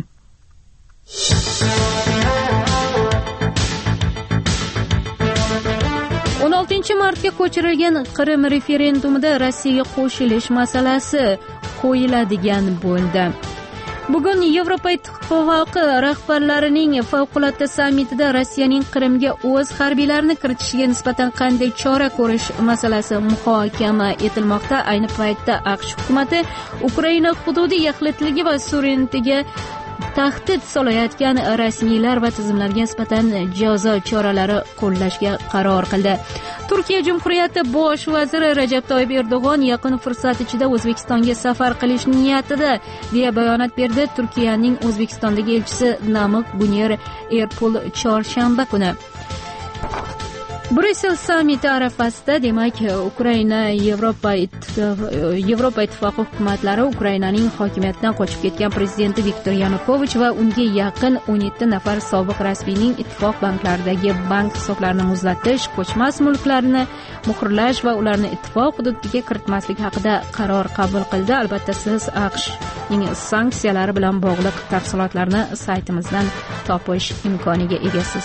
16 martga ko'chirilgan Qrim referendumida Rossiyaga qo'shilish masalasi qo'yiladigan bo'ldi. Bugun Yevropa Ittifoqi rahbarlarining favqulodda sammitida Rossiyaning Qrimga o'z harbiylarini kiritishiga nisbatan qanday chora ko'rish masalasi muhokama etilmoqda. Ayni paytda AQSh hukumatı Ukraina hududiy yaxlitligi va suverenitetiga tahdid solayotgan rasmiylar va tizimlarga nisbatan jazo choralari qo'llashga qaror qildi. Turkiya Cumhuriyati bosh vaziri Rajab Toyyib Erdo'g'on yaqin fursat ichida O'zbekistonga safar qilish niyatida deya bayonot berdi. Turkiyaning O'zbekistondagi elchisi Namık Guner Erpul chorshanba kuni Bryussel sammiti arafasida, demak, Ukraina Yevropa Ittifoqi hukumatlari Ukrainaning hokimiyatdan qochib ketgan prezidenti Viktor Yanukovich va unga yaqin 17 nafar sobiq rasmiyning ittifoq banklaridagi bank hisoblarini muzlatish, ko'chmas mulklarni muhrlash va ularni ittifoq hududiga kiritmaslik haqida qaror qabul qildi. Albatta, siz AQShning sanksiyalari bilan bog'liq tafsilotlarni saytimizdan topish imkoniga egasiz.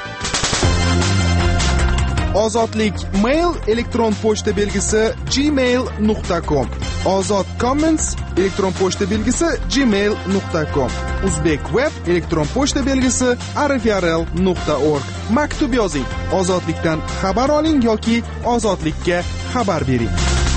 Ozodlik mail elektron pochta belgisi gmail.com. Ozod comments elektron pochta belgisi gmail.com. Uzbek web elektron pochta belgisi arifyarel.org. Maktub yozing, ozodlikdan xabar oling yoki ozodlikka xabar bering.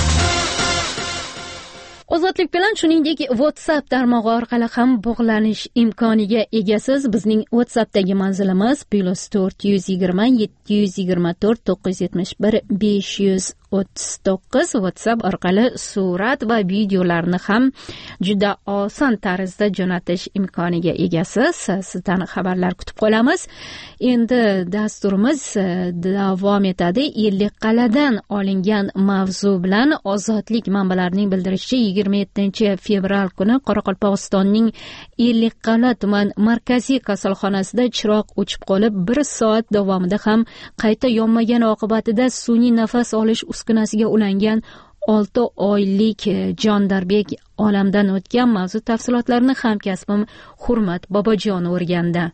Ozodlik bilan shuningdek WhatsApp tarmog'i orqali ham bog'lanish imkoniga egasiz. Bizning WhatsAppdagi manzilimiz +420 724 971 539. WhatsApp orqali surat va videolarni ham juda oson tarzda jo'natish imkoniga egasiz. Sizdan xabarlar kutib qolamiz. Endi dasturimiz davom etadi. Ellikqal'adan olingan mavzu bilan Ozodlik manbalarining bildirishicha 27 fevral kuni Qoraqalpog'istonning Ellikqal'a tuman markaziy kasalxonasida chiroq o'chib qolib, 1 soat davomida ham qayta yonmagani oqibatida sun'iy nafas olish uskunasiga ulangan 6 oylik Jondarbek olamdan o'tgan. Mavzu tafsilotlarini hamkasbim Hurmat Bobojon o'rgandi.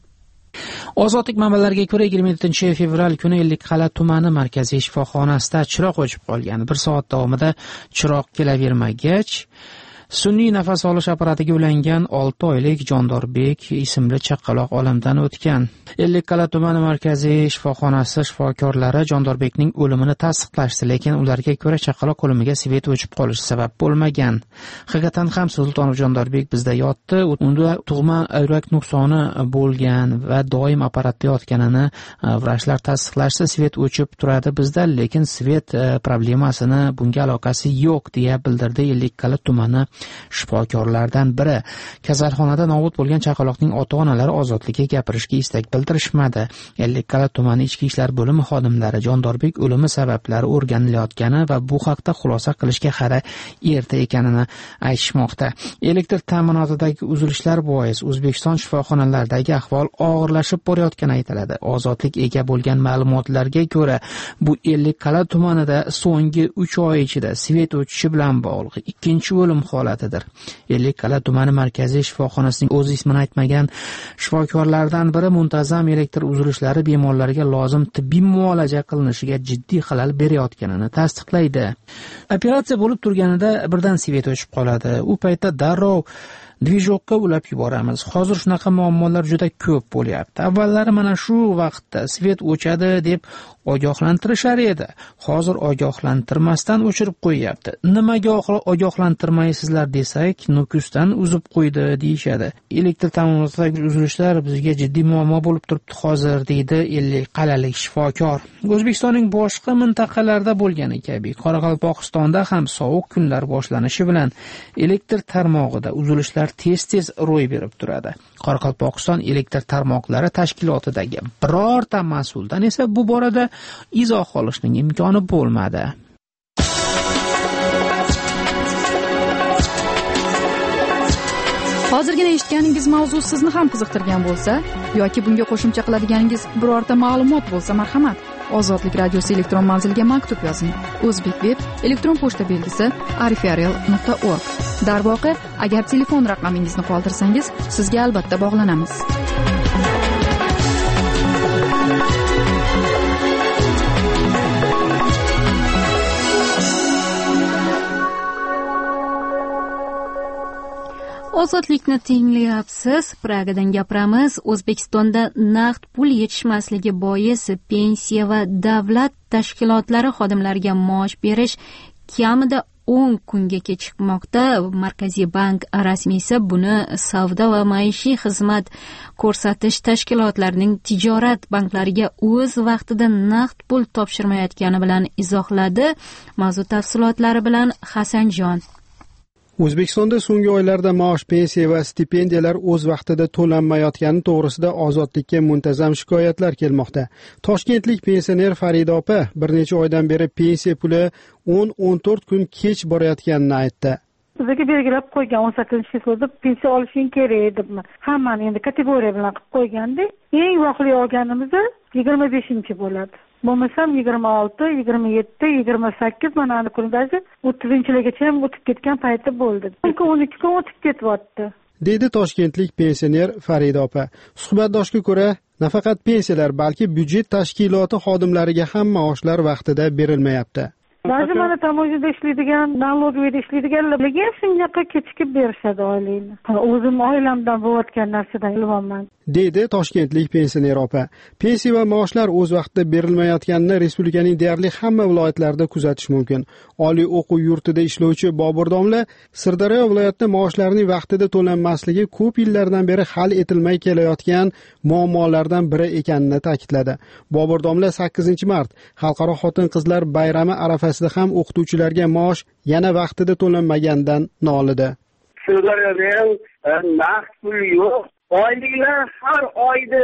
Ozodlik manbalariga ko'ra 27 fevral kuni Ellikqal'a tumani markaziy shifoxonasida chiroq o'chib qolgan. 1 soat davomida chiroq kelavermagach, sun'iy nafas olish apparatiga ulangan 6 oylik Jondorbek ismli chaqaloq olamdan o'tgan. Ellikqal'a tumani markaziy shifoxonasi shifokorlari Jondorbekning o'limini tasdiqlashdi, lekin ularga ko'ra chaqaloq o'limiga svet o'chib qolishi sabab bo'lmagan. Haqiqatan ham Sultonov Jondorbek bizda yotdi. Unda tug'ma yurak nuqsoni bo'lgan va doim apparatda yotganini vrachlar tasdiqlashdi. Svet o'chib turadi bizda, lekin svet problemasini bunga aloqasi yo'q deya bildirdi Ellikqal'a tumani shifokorlardan biri. Kasalxonada nobud bo'lgan chaqaloqning ota-onalari Ozodlikka gapirishga istak bildirishmadi. Ellikqal'a tumani ichki ishlar bo'limi xodimlari Jondorbek o'limi sabablari o'rganilayotgani va bu haqda xulosa qilishga hali erta ekanini aytishmoqda. Elektr ta'minotidagi uzilishlar bois O'zbekiston shifoxonalaridagi ahvol og'irlashib borayotgani aytiladi. Ozodlik ega bo'lgan ma'lumotlarga ko'ra, bu Ellikqal'a tumanida so'nggi 3 oy ichida svet o'chishi bilan bog'liq ikkinchi o'lim holatidir. Ellikqal'a tumani markaziy shifoxonasining o'z ismini aytmagan shifokorlardan biri muntazam elektr uzilishlari bemorlarga lozim tibbiy muolaja qilinishiga jiddiy xalal berayotganini tasdiqlaydi. Operatsiya bo'lib turganida birdan svet o'chib qoladi. U paytda darrov dvijokka ulab yuboramiz. Hozir shunaqa muammolar juda ko'p bo'lyapti. Avvallari mana shu vaqtda svet o'chadi deb ogohlantirishar edi. Hozir ogohlantirmasdan o'chirib qo'yyapti. Nimaga ogohlantirmaysizlar ta'minotchilar desak, Nukusdan uzib qo'ydi deyishadi. Elektr ta'minotidagi uzilishlar bizga jiddiy muammo bo'lib turibdi hozir, deydi Ellik qalalik shifokor. O'zbekistonning boshqa mintaqalarida bo'lgani kabi Qoraqalpog'istonda ham sovuq kunlar boshlanishi bilan elektr tarmog'ida uzilishlar tez-tez ro'y berib turadi. Qoraqalpog'iston elektr tarmoqlari tashkilotidagi birorta mas'uldan esa bu borada izoh olishning imkoni bo'lmadi. Hozirgina eshitganingiz mavzu sizni ham qiziqtirgan bo'lsa yoki bunga qo'shimcha qiladiganingiz birorta ma'lumot bo'lsa, marhamat, Ozodlik radiosi elektron manziliga maktub yozing. O'zbekveb elektron pochta belgisi arifiarel.org. Darvoqe, agar telefon raqamingizni qoldirsangiz, sizga albatta bog'lanamiz. Ozodlikni tinglayapsiz. Pragadan gapiramiz. O'zbekistonda naqd pul yetishmasligi boisi pensiya va davlat tashkilotlari xodimlariga maosh berish kamida 10 kunga kechikmoqda. Markaziy bank rasmiysi buni savdo va maishiy xizmat ko'rsatish tashkilotlarining tijorat banklariga o'z vaqtida naqd pul topshirmayotgani bilan izohladi. Mavzu tafsilotlari bilan Hasanjon. O'zbekistonda so'nggi oylarda maosh, pensiya va stipendiyalar o'z vaqtida to'lanmayotgani to'g'risida Ozodlikka muntazam shikoyatlar kelmoqda. Toshkentlik pensioner Farida opa bir necha oydan beri pensiya puli 10-14 kun kech borayotganini aytdi. Bizga belgilab qo'ygan 18-fevralda pensiya olishing kerak deb hammani endi kategoriya bilan qilib qo'yganda, eng vaqtli olganimizda 25 bo'ladi. Bo'lmasam 26, 27, 28 mana aniq kundagi 30-ligagacha ham o'tib ketgan payti bo'ldi. 12 kun o'tib ketyapti. Deydi toshkentlik pensioner Farida opa. Suhbatdoshga ko'ra, nafaqat pensiyalar, balki byudjet tashkiloti xodimlariga ham maoshlar vaqtida berilmayapti. Ba'zi mana tamojada ishlaydigan, налоговыйda ishlaydiganlarga ham shunga kechikib berishadi oylikni. O'zim oilamdan bo'layotgan narsadan ilhomman. Deydi toshkentlik pensioner opa. Pensiya va maoshlar o'z vaqtida berilmayotganini respublikaning deyarli hamma viloyatlarida kuzatish mumkin. Oliy o'quv yurtida ishlovchi Bobur domla Sirdaryo viloyatida maoshlarining vaqtida to'lanmasligi ko'p yillardan beri hal etilmay kelayotgan muammolardan biri ekanini ta'kidladi. Bobur domla 8-mart Xalqaro xotin-qizlar bayrami arafasida ham o'qituvchilarga maosh yana vaqtida to'lanmagandan nolidi. Sirdaryoda ham naqd pul yo'q. Oyliklar har oyda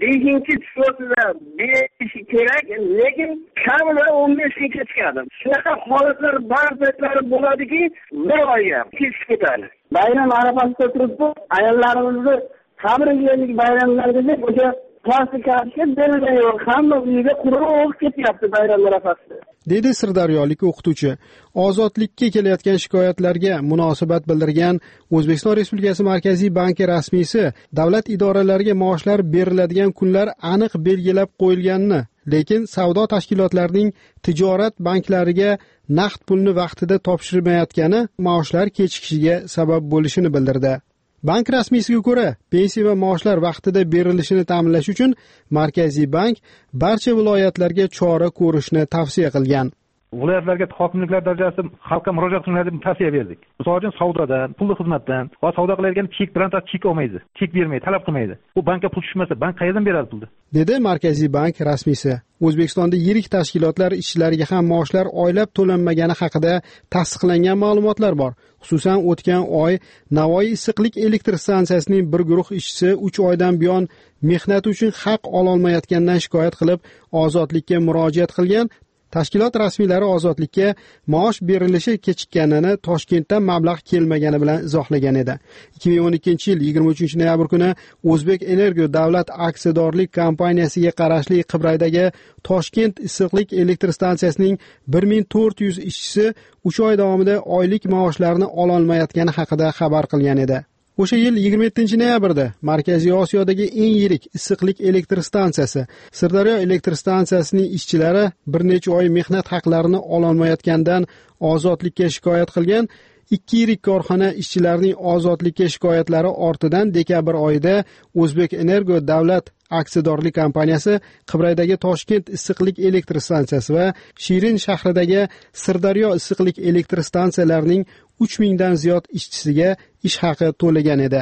5-chisiga berishi kerak, lekin kamida 15 kun kechikadi. Shunaqa holatlar ba'zilari bo'ladiki, bir oyga kechib ketadi. Bayram arafasida turibdi, ayollarimizni qabriylik bayramlarida o'sha plastik kartochka berilgan yo'q, hamma uyga quruq ketyapti bayram arafasida. Dedi sirdaryolik o'qituvchi. Ozodlikka kelayotgan shikoyatlarga munosabat bildirgan O'zbekiston Respublikasi Markaziy banki rasmiysi davlat idoralariga maoshlar beriladigan kunlar aniq belgilab qo'yilganini, lekin savdo tashkilotlarining tijorat banklariga naqd pulni vaqtida topshirmayotgani maoshlar kechikishiga sabab bo'lishini bildirdi. Bank rasmiysiga ko'ra, pensiya va maoshlar vaqtida berilishini ta'minlash uchun Markaziy bank barcha viloyatlarga chora ko'rishni tavsiya qilgan. Viloyatlarga hokimliklar darajasi xalqqa murojaat qilishni deb tavsiya berdik. Misol uchun savdodan, pulli xizmatdan va savdo qilayotgan chek bironta chek olmaydi, chek bermaydi, talab qilmaydi. Bu bankka pul tushmasa, bank qayerdan beradi pulni? Dedi Markaziy bank rasmiysi. O'zbekistonda yirik tashkilotlar ishchilariga ham maoshlar oylab to'lanmagani haqida tasdiqlangan ma'lumotlar bor. Xususan, o'tgan oy Navoiy issiqlik elektr stansiyasining bir guruh ishchisi 3 oydan buyon mehnati uchun haq ololmayotgandan shikoyat qilib, Ozodlikka murojaat qilgan. Tashkilot rasmiylari Ozodlikka maosh berilishi kechikkanini Toshkentdan mablag' kelmagani bilan izohlagan edi. 2012-yil 23-noyabr kuni O'zbek Energo davlat aksiyadorlik kompaniyasiga qarashli Qibraydagi Toshkent issiqlik elektr stansiyasining 1400 ishchisi 3 oy davomida oylik maoshlarini ololmayotgani haqida xabar qilgan edi. O'sha yil 27-noyabrda Markaziy Osiyodagi eng yirik issiqlik elektr stansiyasi Sirdaryo elektr stansiyasining ishchilari bir necha oy mehnat haqlarini ololmayotgandan Ozodlikka shikoyat qilgan. ikki yirik korxona ishchilarining ozodlikka shikoyatlari ortidan dekabr oyida O'zbek Energo davlat aksiyadorlik kompaniyasi Qibraydagi Toshkent issiqlik elektr stansiyasi va Shirin shahridagi Sirdaryo issiqlik elektr stansiyalarining 3000 dan ziyod ishchisiga ish haqi to'lagan edi.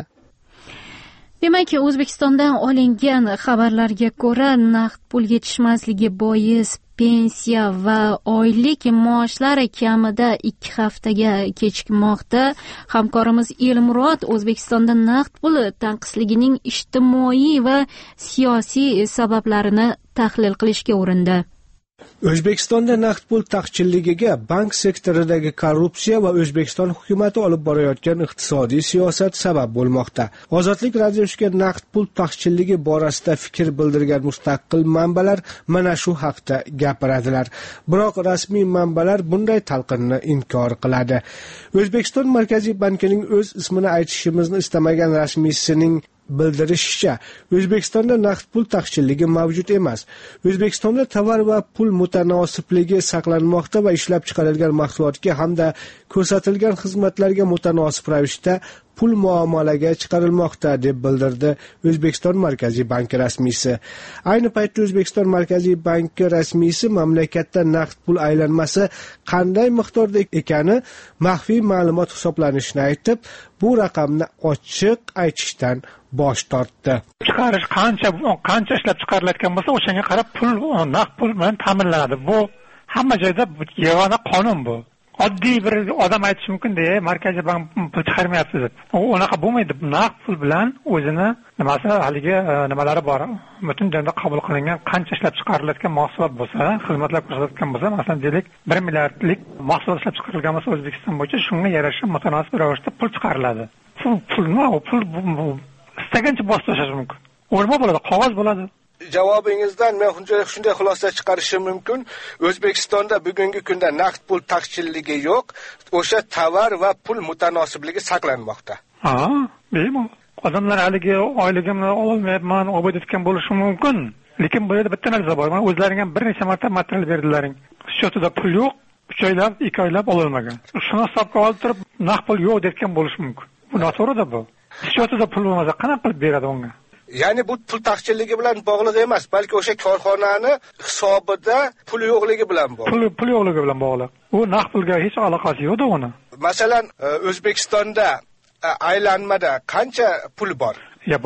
Demak, O'zbekistondan olingan xabarlarga ko'ra, naqd pul yetishmasligi bois pensiya va oylik maoshlari kamida 2 haftaga kechikmoqda. Hamkorimiz Elmurod O'zbekistonda naqd pul tanqisligining ijtimoiy va siyosiy sabablarini tahlil qilishga urindi. O'zbekistonda naqd pul taqchilligiga bank sektoridagi korrupsiya va O'zbekiston hukumatı olib borayotgan iqtisodiy siyosat sabab bo'lmoqda. Ozodlik radiosiga naqd pul taqchilligi borasida fikr bildirgan mustaqil manbalar mana shu haqda gapiradilar. Biroq rasmiy manbalar bunday talqinni inkor qiladi. O'zbekiston Markaziy bankining o'z ismini aytishimizni istamagan rasmiysining bildirishicha, O'zbekistonda naqd pul taqchilligi mavjud emas. O'zbekistonda tovar va pul mutanosiblig'i saqlanmoqda va ishlab chiqarilgan mahsulotga hamda ko'rsatilgan xizmatlarga mutanosib ravishda pul muomalaga chiqarilmoqda deb bildirdi O'zbekiston Markaziy banki rasmiysi. Ayni paytda O'zbekiston Markaziy banki rasmiysi mamlakatda naqd pul aylanmasi qanday miqdorda ekani maxfiy ma'lumot hisoblanishini aytib, bu raqamni ochiq aytishdan bosh tortdi. Chiqarish qancha ishlab chiqarilayotgan bo'lsa, o'shanga qarab pul naqd pul bilan ta'minlanadi. Bu hamma joyda yagona qonun bu. Oddiy bir odam aytishi mumkin-da, Markaziy bank pul chiqarmayapti deb. Unaqa bo'lmaydi. Naqd pul bilan o'zini haligi nimalari bor. Butun dunyoda qabul qilingan qancha ishlab chiqarilayotgan mahsulot bo'lsa, xizmatlar ko'rsatayotgan bo'lsa, masalan, deylik 1 milliardlik mahsulot ishlab chiqarilgan bo'lsa, O'zbekiston bo'yicha shunga yarasha mutanosib ravishda pul chiqariladi. Pul istagancha bosib tashlash mumkin. O'rma bo'ladi, qog'oz bo'ladi. Javobingizdan men shunday xulosa chiqarishim mumkin. O'zbekistonda bugungi kunda naqd pul taqchilligi yo'q, o'sha tovar va pul mutanosibligi saqlanmoqda. Bemalol. Odamlar haligi oyligimni olmayapman, obodatgan bo'lishi mumkin. Lekin bu yerda bitta narsa bor. Mana o'zlaringga bir necha marta material berdilaring. Счетida pul yo'q, 3 oylab, 2 oylab ololmagan. Shuni hisobga olib turib, naqd pul yo'q deb bo'lishi mumkin. Bu noto'g'ri-da bu. Счетida pul bo'lmasa qanaqa qilib beradi unga? Ya'ni bu pul taqchilligi bilan bog'liq emas, balki o'sha korxonani hisobida pul yo'qligi bilan bog'liq. Pul yo'qligi bilan bog'liq. U naqd pulga hech aloqasi yo'q-da uni. Masalan, O'zbekistonda aylanmada qancha pul bor? Bu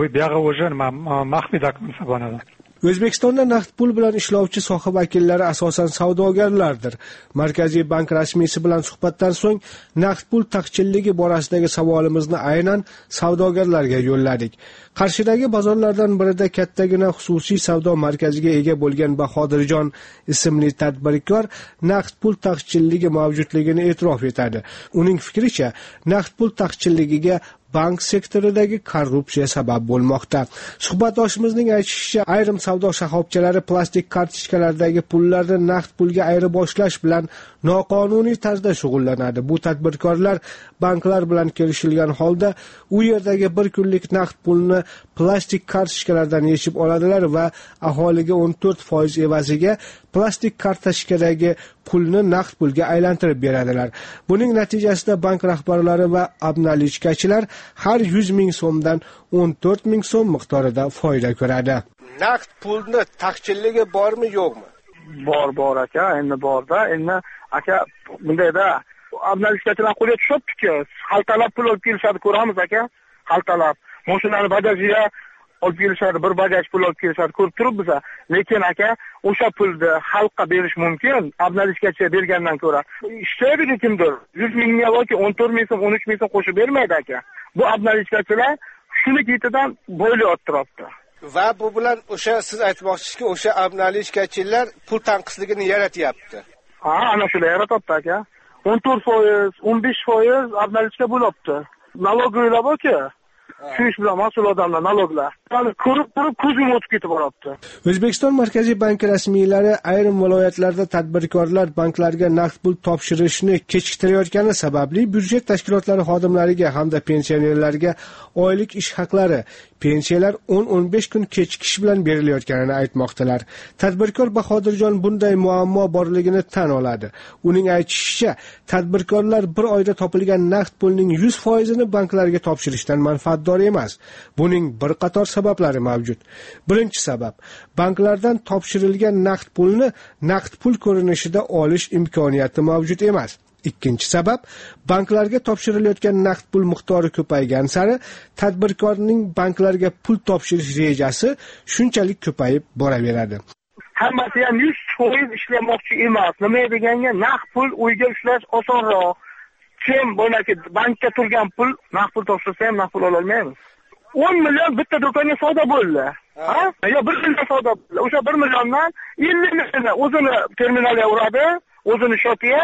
maxfiy dokument hisoblanadi. O'zbekistonda naqd pul bilan ishlovchi soha vakillari asosan savdogarlardir. Markaziy bank rasmiysi bilan suhbatdan so'ng naqd pul taqchilligi borasidagi savolimizni aynan savdogarlarga yo'lladik. Qarshidagi bozorlardan birida kattagina xususiy savdo markaziga ega bo'lgan Bahodirjon ismli tadbirkor naqd pul taqchilligi mavjudligini e'tirof etadi. Uning fikricha, naqd pul taqchilligiga bank sektoridagi korrupsiya sabab bo'lmoqda. Suhbatdoshimizning aytishicha, ayrim savdo shoxobchalari plastik kartochkalardagi pullarni naqd pulga ayirboshlash bilan noqonuniy tarzda shug'ullanadi. Bu tadbirkorlar banklar bilan kelishilgan holda u yerdagi bir kunlik naqd pulni plastik kartochkalardan yechib oladilar va aholiga 14% evaziga plastik kartochkadagi pulni naqd pulga aylantirib beradilar. Buning natijasida bank rahbarlari va obnalichkachilar har 100 ming so'mdan 14 ming so'm miqdorida foyda ko'radi. Naqd pulni taqchilligi bormi, yo'qmi? Bor aka, endi borda. Endi aka bundayda obnalichkachilar qo'lga tushibdi-ku, xaltalab pul olib kelishadi, ko'ramiz aka. Xaltalab mashinani bagajiga olib kelishadi, bir bagaj pul olib kelishadi, ko'rib turibmiz. Lekin aka, o'sha pulni xalqqa berish mumkin, obnalichkachiga bergandan ko'ra. Ishlaydi kimdir 100 ming yoki 14 ming so'm, 13 ming so'm qo'shib bermaydi aka. Bu obnalichkachilar shuni ketidan bo'ylab turibdi. Va bu bilan o'sha siz aytmoqchisizki, o'sha obnalichkachilar pul tanqisligini yaratyapti. Ana shular yaratyapti aka. 14%, 15% obnalichka bo'libdi. Naloglar bor-ku. Shu ish bilan mas'ul odamlar naloglar. ko'rib turib ko'zim o'tib ketib boryapti. O'zbekiston Markaziy banki rasmiylari ayrim viloyatlarda tadbirkorlar banklarga naqd pul topshirishni kechiktirayotgani sababli byudjet tashkilotlari xodimlariga hamda pensionerlarga oylik ish haqlari, pensiyalar 10-15 kun kechikish bilan berilayotganini aytmoqdalar. Tadbirkor Bahodirjon bunday muammo borligini tan oladi. Uning aytishicha, tadbirkorlar bir oyda topilgan naqd pulning 100%ni banklarga topshirishdan manfaatdor emas. Buning bir qator sabablari mavjud. Birinchi sabab, banklardan topshirilgan naqd pulni naqd pul ko'rinishida olish imkoniyati mavjud emas. Ikkinchi sabab, banklarga topshirilayotgan naqd pul miqdori ko'paygan sari tadbirkorning banklarga pul topshirish rejasi shunchalik ko'payib boraveradi. Hammasi ham 100% ishlamoqchi emas. Nima deganga, naqd pul uyga ushlash osonroq. Kim bo'laki bankka turgan pul, naqd pul topshirsa ham naqd pul ola olmaymiz. 10 million bitta do'konga savdo bo'ldi. Ha? Yo 1 million savdo bo'ldi. O'sha 1 milliondan 50 million o'zini terminalga uradi, o'zini shotiga,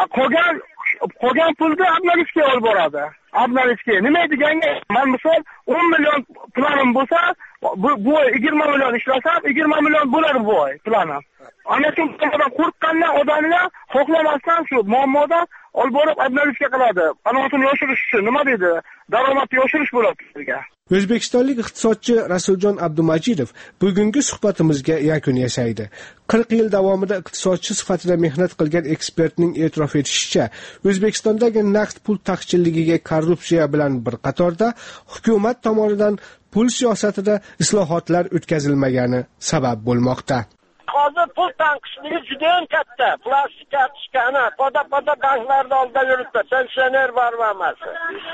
qolgan pulni obnalishga olib boradi. Obnalishga. Nima deganga, men misol 10 million planim bo'lsa, bu 20 million ishlasam, 20 million bo'ladi bu oy planim. Ana shu qo'rqqandan odamlar xohlamasdan shu muammodan olib borib obnalishga qiladi. Anasini yoshirish uchun nima deydi? Daromadni yoshirish bo'ladi bizga. O'zbekistonlik iqtisodchi Rasuljon Abdumajidov bugungi suhbatimizga yakun yasaydi. 40 yil davomida iqtisodchi sifatida mehnat qilgan ekspertning e'tirof etishicha, O'zbekistondagi naqd pul taqchilligiga korrupsiya bilan bir qatorda hukumat tomonidan pul siyosatida islohotlar o'tkazilmagani sabab bo'lmoqda. Hozir pul tanqisligi juda ham katta. Plastik kartochkani poda banklarda oldida yuribdi. Pensioner barvamasi.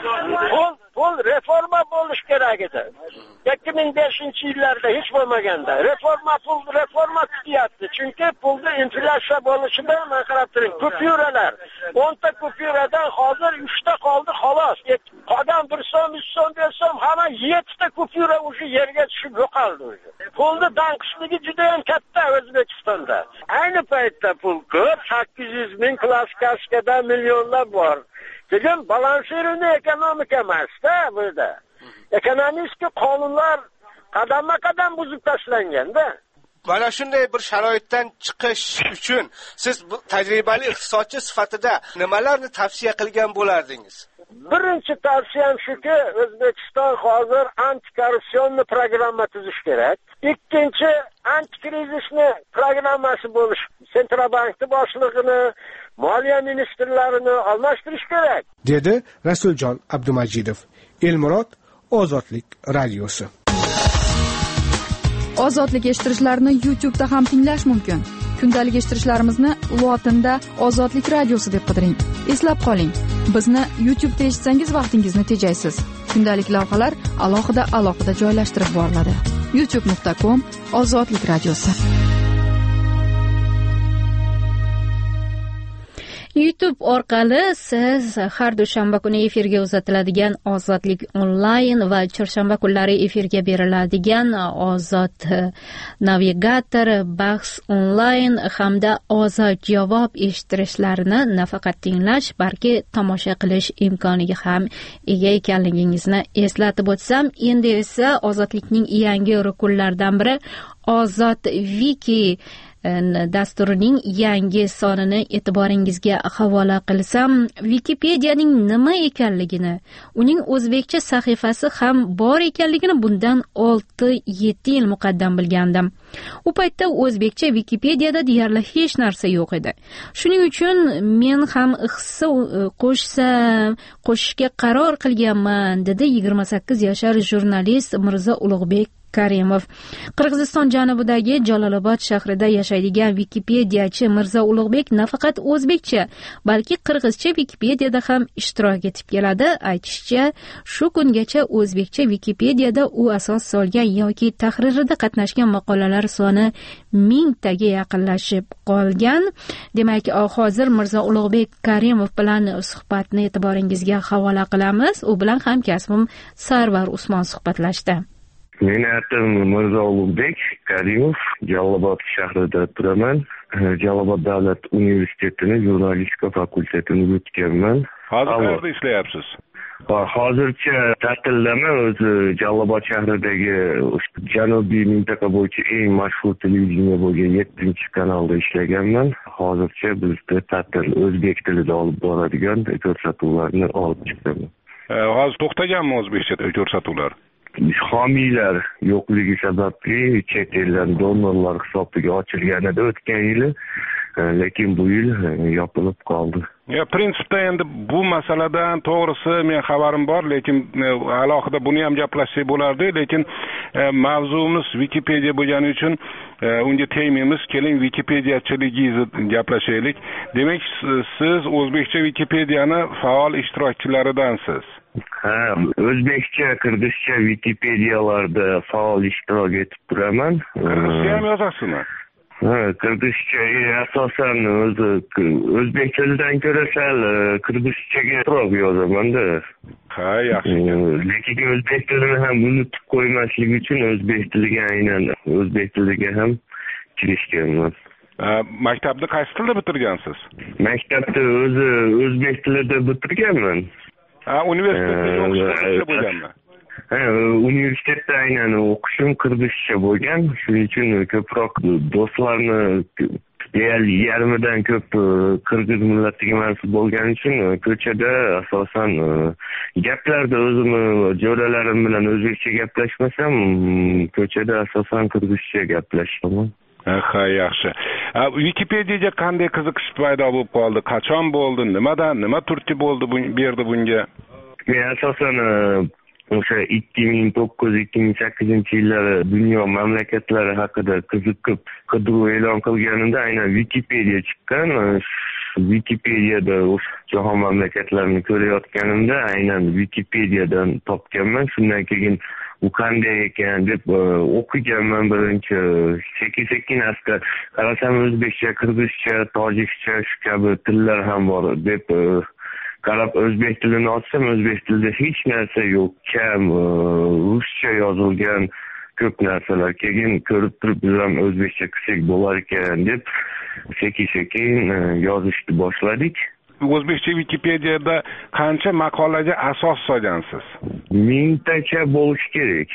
Pul reforma bo'lish kerak edi. 2005-yillarda hech bo'lmaganda reforma kutyapti. Chunki pulda inflyatsiya bo'lishidan men qarab turing. Kupyuralar 10 ta kupyuradan hozir 3 ta qoldi xolos. Qolgan 1 so'm, 3 so'm, 5 so'm hamma 7 ta kupyura o'sha yerga tushib yo'qoldi o'zi. Pulda tanqisligi juda ham katta O'zbekistonda. Ayni paytda pul ko'p, 800 ming plastikada millionlar bor. Degan balansirni ekonomika emas-da burada. Ekonomik qonunlar qadamma-qadam buzib tashlanganda. Mana shunday bir sharoitdan chiqish uchun siz tajribali iqtisodchi sifatida nimalarni tavsiya qilgan bo'lardingiz? Birinchi tavsiyam shuki, O'zbekiston hozir antikorrupsion programma tuzish kerak. Ikkinchi, antikrizisni programmasi bo'lish, Sentrobankning boshlig'ini, Moliya ministrlarini almashtirish kerak, dedi Rasuljon Abdumajidov. Elmurod, Ozodlik radiosi. Ozodlik eshittirishlarni YouTube'da ham tinglash mumkin. Kundalik eshittirishlarimizni lotinda Ozodlik radiosi deb qidiring. Eslab qoling, bizni YouTube'da eshitsangiz vaqtingizni tejaysiz. Kundalik lavhalar alohida joylashtirib boriladi. youtube.com/Ozodlik radiosi. YouTube orqali siz har dushanba kuni efirga uzatiladigan Ozodlik onlayn va chorshanba kunlari efirga beriladigan Ozod navigator, bahs onlayn hamda ozod javob eshittirishlarini nafaqat tinglash, balki tomosha qilish imkoniga ham ega ekanligingizni eslatib o'tsam, endi esa Ozodlikning yangi rukunlaridan biri Ozod Wiki dasturining yangi sonini e'tiboringizga havola qilsam, Wikipedianing nima ekanligini, uning o'zbekcha sahifasi ham bor ekanligini bundan 6-7 yil muqaddam bilgandim. U paytda o'zbekcha Wikipediada deyarli hech narsa yo'q edi. Shuning uchun men ham hissa qo'shishga qaror qilganman, dedi 28 yashar jurnalist Mirzo Ulug'bek Karimov. Qirg'iziston janubidagi Jalolobod shahrida yashaydigan Wikipediachi Mirzo Ulug'bek nafaqat o'zbekcha, balki qirg'izcha Wikipediada ham ishtirok etib keladi. Aytishicha, shu kungacha o'zbekcha Wikipediada u asos solgan yoki tahririda qatnashgan maqolalar soni 1000 taga yaqinlashib qolgan. Demak, hozir Mirzo Ulug'bek Karimov bilan suhbatni e'tiboringizga havola qilamiz. U bilan hamkasbim Sarvar Usmon suhbatlashdi. Meni atim Mirzo Ulug'bek Karimov, Jalolobod shahrida turaman. Jalolobod davlat universitetini jurnalistika fakultetini bitirganman. Hozir qayerda ishlayapsiz? Hozircha ta'tildaman, o'zi Jalolobod shahridagi janubiy mintaqa bo'yicha eng mashhur televideniya bo'lgan 7-kanalda ishlaganman. Hozircha bizda ta'til o'zbek tilida olib boradigan ko'rsatuvlarni olib chiqaman. Hozir to'xtaganmi o'zbekcha ko'rsatuvlar? Homiylar yo'qligi sababli chet eldan donorlar hisobiga ochilganida o'tgan yili, lekin bu yil yopilib qoldi. Prinsipda endi bu masaladan to'g'risi men xabarim bor, lekin alohida buni ham gaplashsak bo'lardi, lekin mavzuimiz Wikipedia bo'lgani uchun unga tegmaymiz. Keling Wikipediachiligingizni gaplashaylik. Demak, siz o'zbekcha Wikipediani faol ishtirokchilaridansiz. Ha, o'zbekcha, qirg'izcha Wikipedialarda faol ishtirok etib turaman. Qirg'izcha ham yozasizmi? Ha, qirg'izcha asosan o'zbek tilidan ko'ra sal qirg'izchaga ko'proq yozaman-da. Ha, yaxshi. Lekin o'zbek tilini ham unutib qo'ymaslik uchun o'zbek tiliga ham kirishganman. Maktabni qaysi tilda bitirgansiz? Maktabni o'zi o'zbek tilida bitirganman. Universitetda o'qishda bo'lganmi? Ha, universitetda aynan o'qishim qirg'izcha bo'lgan. Shuning uchun ko'proq do'stlarni deyarli yarmidan ko'p qirg'iz millatiga mansub bo'lgani uchun ko'chada asosan gaplarda o'zimni jo'ralarim bilan o'zbekcha gaplashmasam, ko'chada asosan qirg'izcha gaplashaman. Ha, yaxshi. Wikipediyaga qanday qiziqish paydo bo'lib qoldi? Qachon bo'ldi? Nima turtki bo'ldi bu yerda bunga? Men asosan o'sha 2009-2008 yillari dunyo mamlakatlari haqida qiziqib qidiruv e'lon qilganimda aynan Wikipedia chiqqan. Wikipediyada o'sha jahon mamlakatlarini ko'rayotganimda aynan Wikipediyadan topganman. Shundan keyin u qanday ekan deb o'qiganman birinchi. Sekin asta qarasam o'zbekcha, qirg'izcha, tojikcha shu kabi tillar ham bor deb qarab o'zbek tilini ochsam, o'zbek tilida hech narsa yo'q, kam ruscha yozilgan ko'p narsalar. Keyin ko'rib turib biz ham o'zbekcha qilsak bo'lar ekan deb sekin yozishni boshladik. O'zbekcha Wikipediyada qancha maqolaga asos solgansiz? 1000tacha bo'lishi kerak.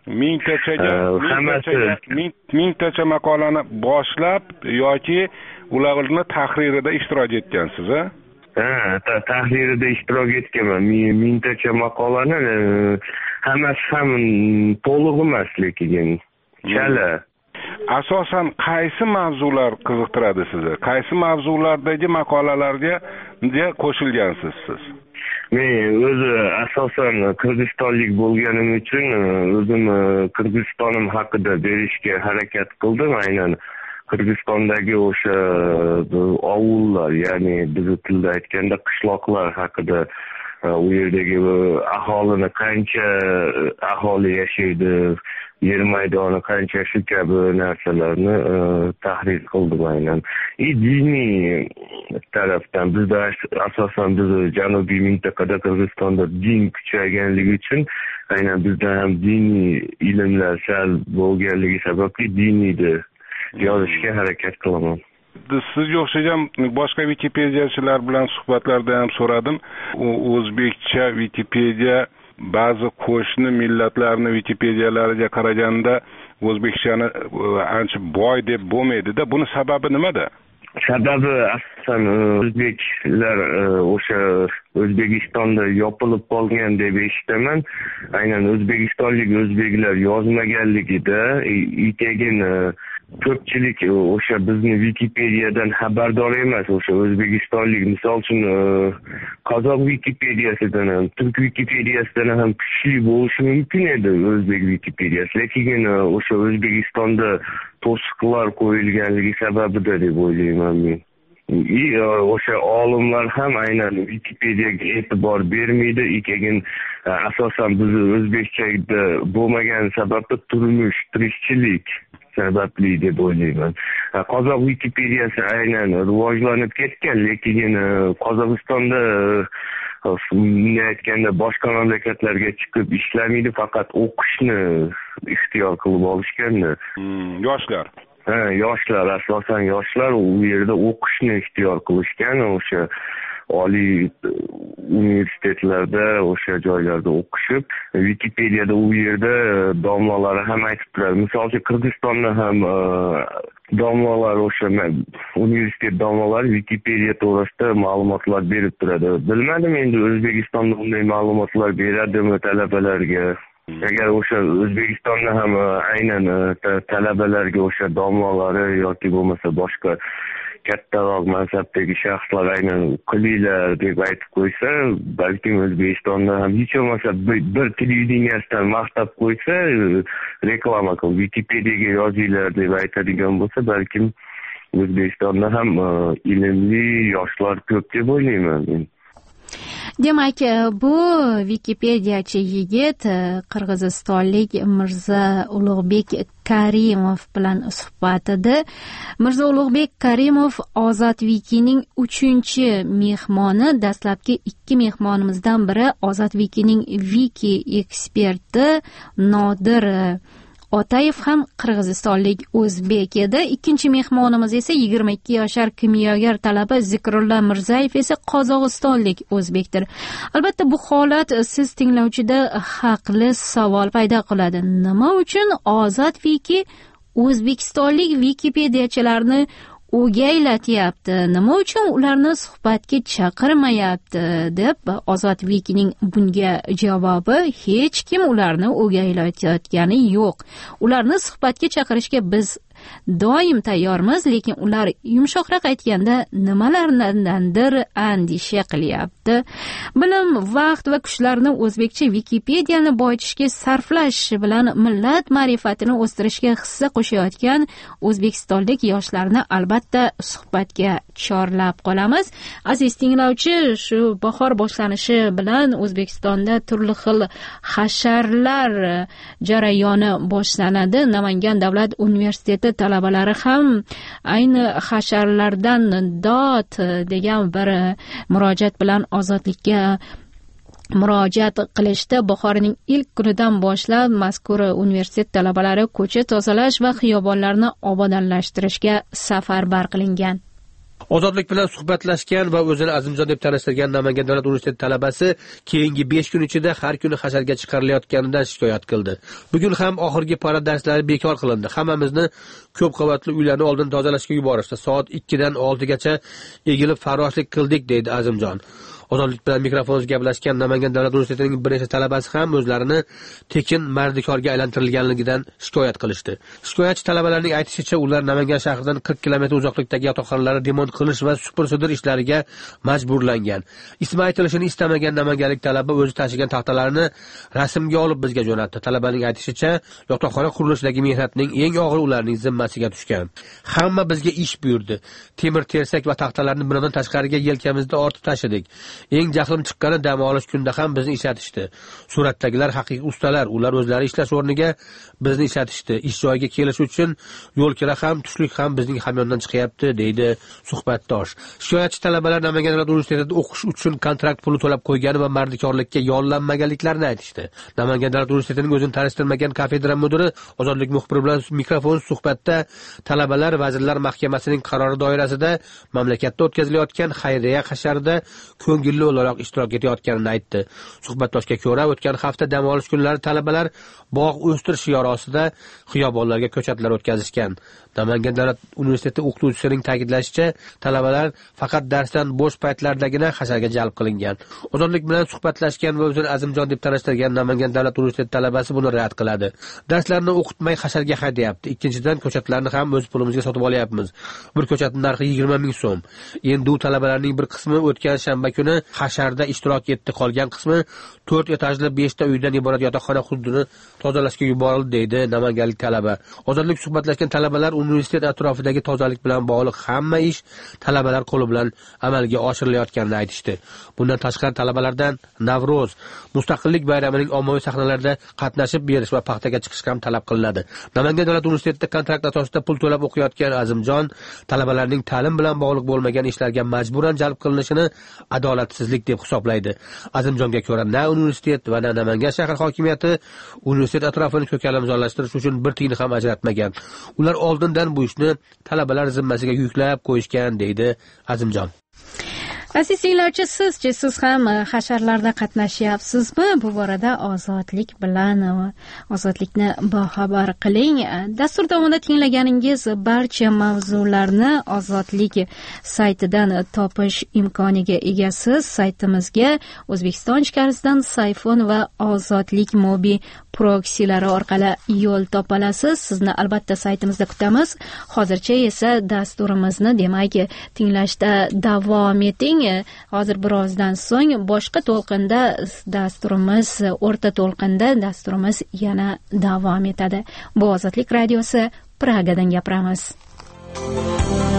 1000tacha maqolani boshlab yoki ularni tahririda ishtirok etgansiz, a? Ha, tahririda ishtirok etganman. 1000tacha maqolani hammasi ham to'liq emas, lekin chala. Asosan qaysi mavzular qiziqtiradi sizni? Qaysi mavzulardagi maqolalarga qo'shilgansiz siz? Men o'zi asosan qirg'izistonlik bo'lganim uchun o'zim Qirg'izistonim haqida berishga harakat qildim. Aynan Qirg'izistondagi o'sha ovullar, ya'ni biz tilda aytganda qishloqlar haqida, u yerdagi aholini qancha aholi yashaydi, yer maydoni qancha, shu kabi narsalarni tahlil qildim aynan. Diniy tarafdan bizda asosan biz janubiy mintaqada Qirg'izistonda din kuchayganligi uchun aynan bizda ham diniy ilmlar sal bo'lganligi sababli diniyni yozishga harakat qilaman. Sizga o'xshagan boshqa Wikipediachilar bilan suhbatlarda ham so'radim. O'zbekcha Wikipedia ba'zi qo'shni millatlarning Wikipediyalariga qaraganda o'zbekchani ancha boy deb bo'lmaydi-da. Buni sababi nimada? Sababi asosan o'zbeklar o'sha O'zbekistonda yopilib qolgan deb eshitaman. Aynan o'zbekistonlik o'zbeklar yozmaganligida keyin ko'pchilik o'sha bizni Wikipediyadan xabardor emas. O'sha o'zbekistonlik, misol uchun qozoq Wikipediyasidan ham, turk Wikipediyasidan ham kuchli bo'lishi mumkin edi o'zbek Wikipediyasi. Lekin o'sha O'zbekistonda to'siqlar qo'yilganligi sababida deb o'ylayman men. O'sha olimlar ham aynan Wikipediyaga e'tibor bermaydi. Keyin asosan biz o'zbekchada bo'lmagan sababli turmush, tirikchilik sababli deb o'ylayman. Qozoq Wikipediyasi aynan rivojlanib ketgan, lekin Qozog'istonda bunday aytganda boshqa mamlakatlarga chiqib ishlamaydi, faqat o'qishni ixtiyor qilib olishganda. Yoshlar. Yoshlar, asosan yoshlar u yerda o'qishni ixtiyor qilishgan. O'sha oliy universitetlarda o'sha joylarda o'qishib, Wikipediyada u yerda domlalari ham aytib turadi. Misol uchun Qirg'izistonda ham domlalar o'sha universitet domlalari Wikipediya to'g'risida ma'lumotlar berib turadi. Bilmadim, endi O'zbekistonda bunday ma'lumotlar beradimi talabalarga? Agar o'sha O'zbekistonda ham aynan talabalarga o'sha domlalari yoki bo'lmasa boshqa kattaroq mansabdagi shaxslar aynan qilinglar deb aytib qo'ysa, balkim O'zbekistonda ham hech bo'lmasa bir televideniyasidan maqtab qo'ysa, reklama qilib Wikipediyaga yozinglar deb aytadigan bo'lsa, balkim O'zbekistonda ham ilmli yoshlar ko'p deb o'ylayman. Demak, bu Wikipediyachi yigit qirg'izistonlik Mirza Ulug'bek Karimov bilan suhbatida. Mirza Ulug'bek Karimov Ozod Wikining 3-mehmoni. Dastlabki 2 mehmonimizdan biri Ozod Wikining Wiki eksperti Nodir Otayev ham qirg'izistonlik o'zbek edi. Ikkinchi mehmonimiz esa 22 yoshar kimyogar talaba Zikrulla Mirzayev esa qozog'istonlik o'zbekdir. Albatta bu holat siz tinglovchida haqli savol paydo qiladi. Nima uchun Ozod Wiki o'zbekistonlik Wikipediyachilarni o'gaylatyapti? Nima uchun ularni suhbatga chaqirmayapti? Deb Ozod Wikining bunga javobi, hech kim ularni o'gaylatayotgani yo'q. Ularni suhbatga chaqirishga biz doim tayyormiz, lekin ular yumshoqroq aytganda nimalardandir andisha qilyapti. Bilim, vaqt va kuchlarni o'zbekcha Wikipediyani boyitishga sarflash bilan millat ma'rifatini o'stirishga hissa qo'shayotgan o'zbekistonlik yoshlarni albatta suhbatga chorlab qolamiz. Aziz tinglovchi, shu bahor boshlanishi bilan O'zbekistonda turli xil hasharlar jarayoni boshlanadi. Namangan davlat universiteti talabalari ham ayni hasharlardan dod degan bir murojaat bilan ozodlikka murojaat qilishdi. Bahorning ilk kunidan boshlab mazkur universitet talabalari ko'cha tozalash va xiyobonlarni obodonlashtirishga safarbar qilingan. Ozodlik bilan suhbatlashgan va o'zini Azimjon deb tanishtirgan Namangan davlat universiteti talabasi keyingi 5 kun ichida har kuni hasharga chiqarilayotganidan shikoyat qildi. Bugun ham oxirgi para darslari bekor qilindi. Hammamizni ko'p qavatli uylarni oldin tozalashga yuborishdi. Soat 2 dan 6 gacha egilib farroshlik qildik, deydi Azimjon. Ozodlik bilan mikrofonsiz gaplashgan Namangan davlat universitetining bir necha talabasi ham o'zlarini tekin mardikorga aylantirilganligidan shikoyat qilishdi. Shikoyatchi talabalarning aytishicha, ular Namangan shahridan 40 kilometr uzoqlikdagi yotoqxonalarni remont qilish va supur-sudur ishlariga majburlangan. Ismi aytilishini istamagan namanganlik talaba o'zi tashigan taxtalarni rasmga olib bizga jo'natdi. Talabaning aytishicha, yotoqxona qurilishidagi mehnatning eng og'iri ularning zimmasiga tushgan. Hamma bizga ish buyurdi. Temir tersak va taxtalarni binodan tashqariga yelkamizda ortib tashidik. Eng jahlim chiqqani dam olish kunda ham bizni ishlatishdi. Suratdagilar haqiqiy ustalar, ular o'zlari ishlash o'rniga bizni ishlatishdi. Ish joyiga kelish uchun yo'l kira ham, tushlik ham bizning hamyondan chiqyapti, deydi suhbatdosh. Shikoyatchi talabalar Namangan davlat universitetida o'qish uchun kontrakt puli to'lab qo'ygani va mardikorlikka yollanmaganliklarini aytishdi. Namangan davlat universitetining o'zini tanishtirmagan kafedra mudiri Ozodlik muxbiri bilan mikrofon suhbatda talabalar Vazirlar Mahkamasining qarori doirasida mamlakatda o'tkazilayotgan xayriya hasharida ko'ngilli o'laroq ishtirok etayotganini aytdi. Suhbatdoshga ko'ra, o'tgan hafta dam olish kunlari talabalar bog' o'stirish shiori ostida xiyobonlarga ko'chatlar o'tkazishgan. Namangan davlat universiteti o'qituvchisining ta'kidlashicha, talabalar faqat darsdan bo'sh paytlardagina hasharga jalb qilingan. Ozodlik bilan suhbatlashgan va o'zini Azimjon deb tanishtirgan Namangan davlat universiteti talabasi buni rad qiladi. Darslarni o'qitmay hasharga haydayapti. Ikkinchidan, ko'chatlarni ham o'z pulimizga sotib olyapmiz. Bir ko'chatning narxi 20 ming so'm. Endi u talabalarning bir qismi o'tgan shanba kuni hasharda ishtirok etdi, qolgan qismi 4 etajli 5 ta uydan iborat yotoqxona hududini tozalashga yuborildi, deydi namanganlik talaba. Ozodlik suhbatlashgan talabalar universitet atrofidagi tozalik bilan bog'liq hamma ish talabalar qo'li bilan amalga oshirilayotganini aytishdi. Bundan tashqari talabalardan Navro'z, Mustaqillik bayramining ommaviy sahnalarida qatnashib berish va paxtaga chiqish ham talab qilinadi. Namangan davlat universitetida kontrakt asosida pul to'lab o'qiyotgan Azimjon talabalarning ta'lim bilan bog'liq bo'lmagan ishlarga majburan jalb qilinishini adolatsizlik deb hisoblaydi. Azimjonga ko'ra, na universitet va na Namangan shahar hokimiyati universitet atrofini ko'kalamzorlashtirish uchun bir tiyin ham ajratmagan. Ular oldindan bu ishni talabalar zimmasiga yuklab qo'yishgan, deydi Azimjon. Aziz tinglovchi, siz ham hasharlarda qatnashyapsizmi? Bu borada Ozodlik bilan ozodlikni boxabar qiling. Dastur davomida tinglaganingiz barcha mavzularni Ozodlik saytidan topish imkoniga egasiz. Saytimizga O'zbekiston ichkarisidan Sayfon va Ozodlik mobi proksilari orqali yo'l topolasiz. Sizni albatta saytimizda kutamiz. Hozircha esa dasturimizni demak tinglashda davom eting. Hozir birozdan so'ng boshqa to'lqinda dasturimiz, o'rta to'lqinda dasturimiz yana davom etadi. Bu Ozodlik radiosi, Pragadan gapiramiz.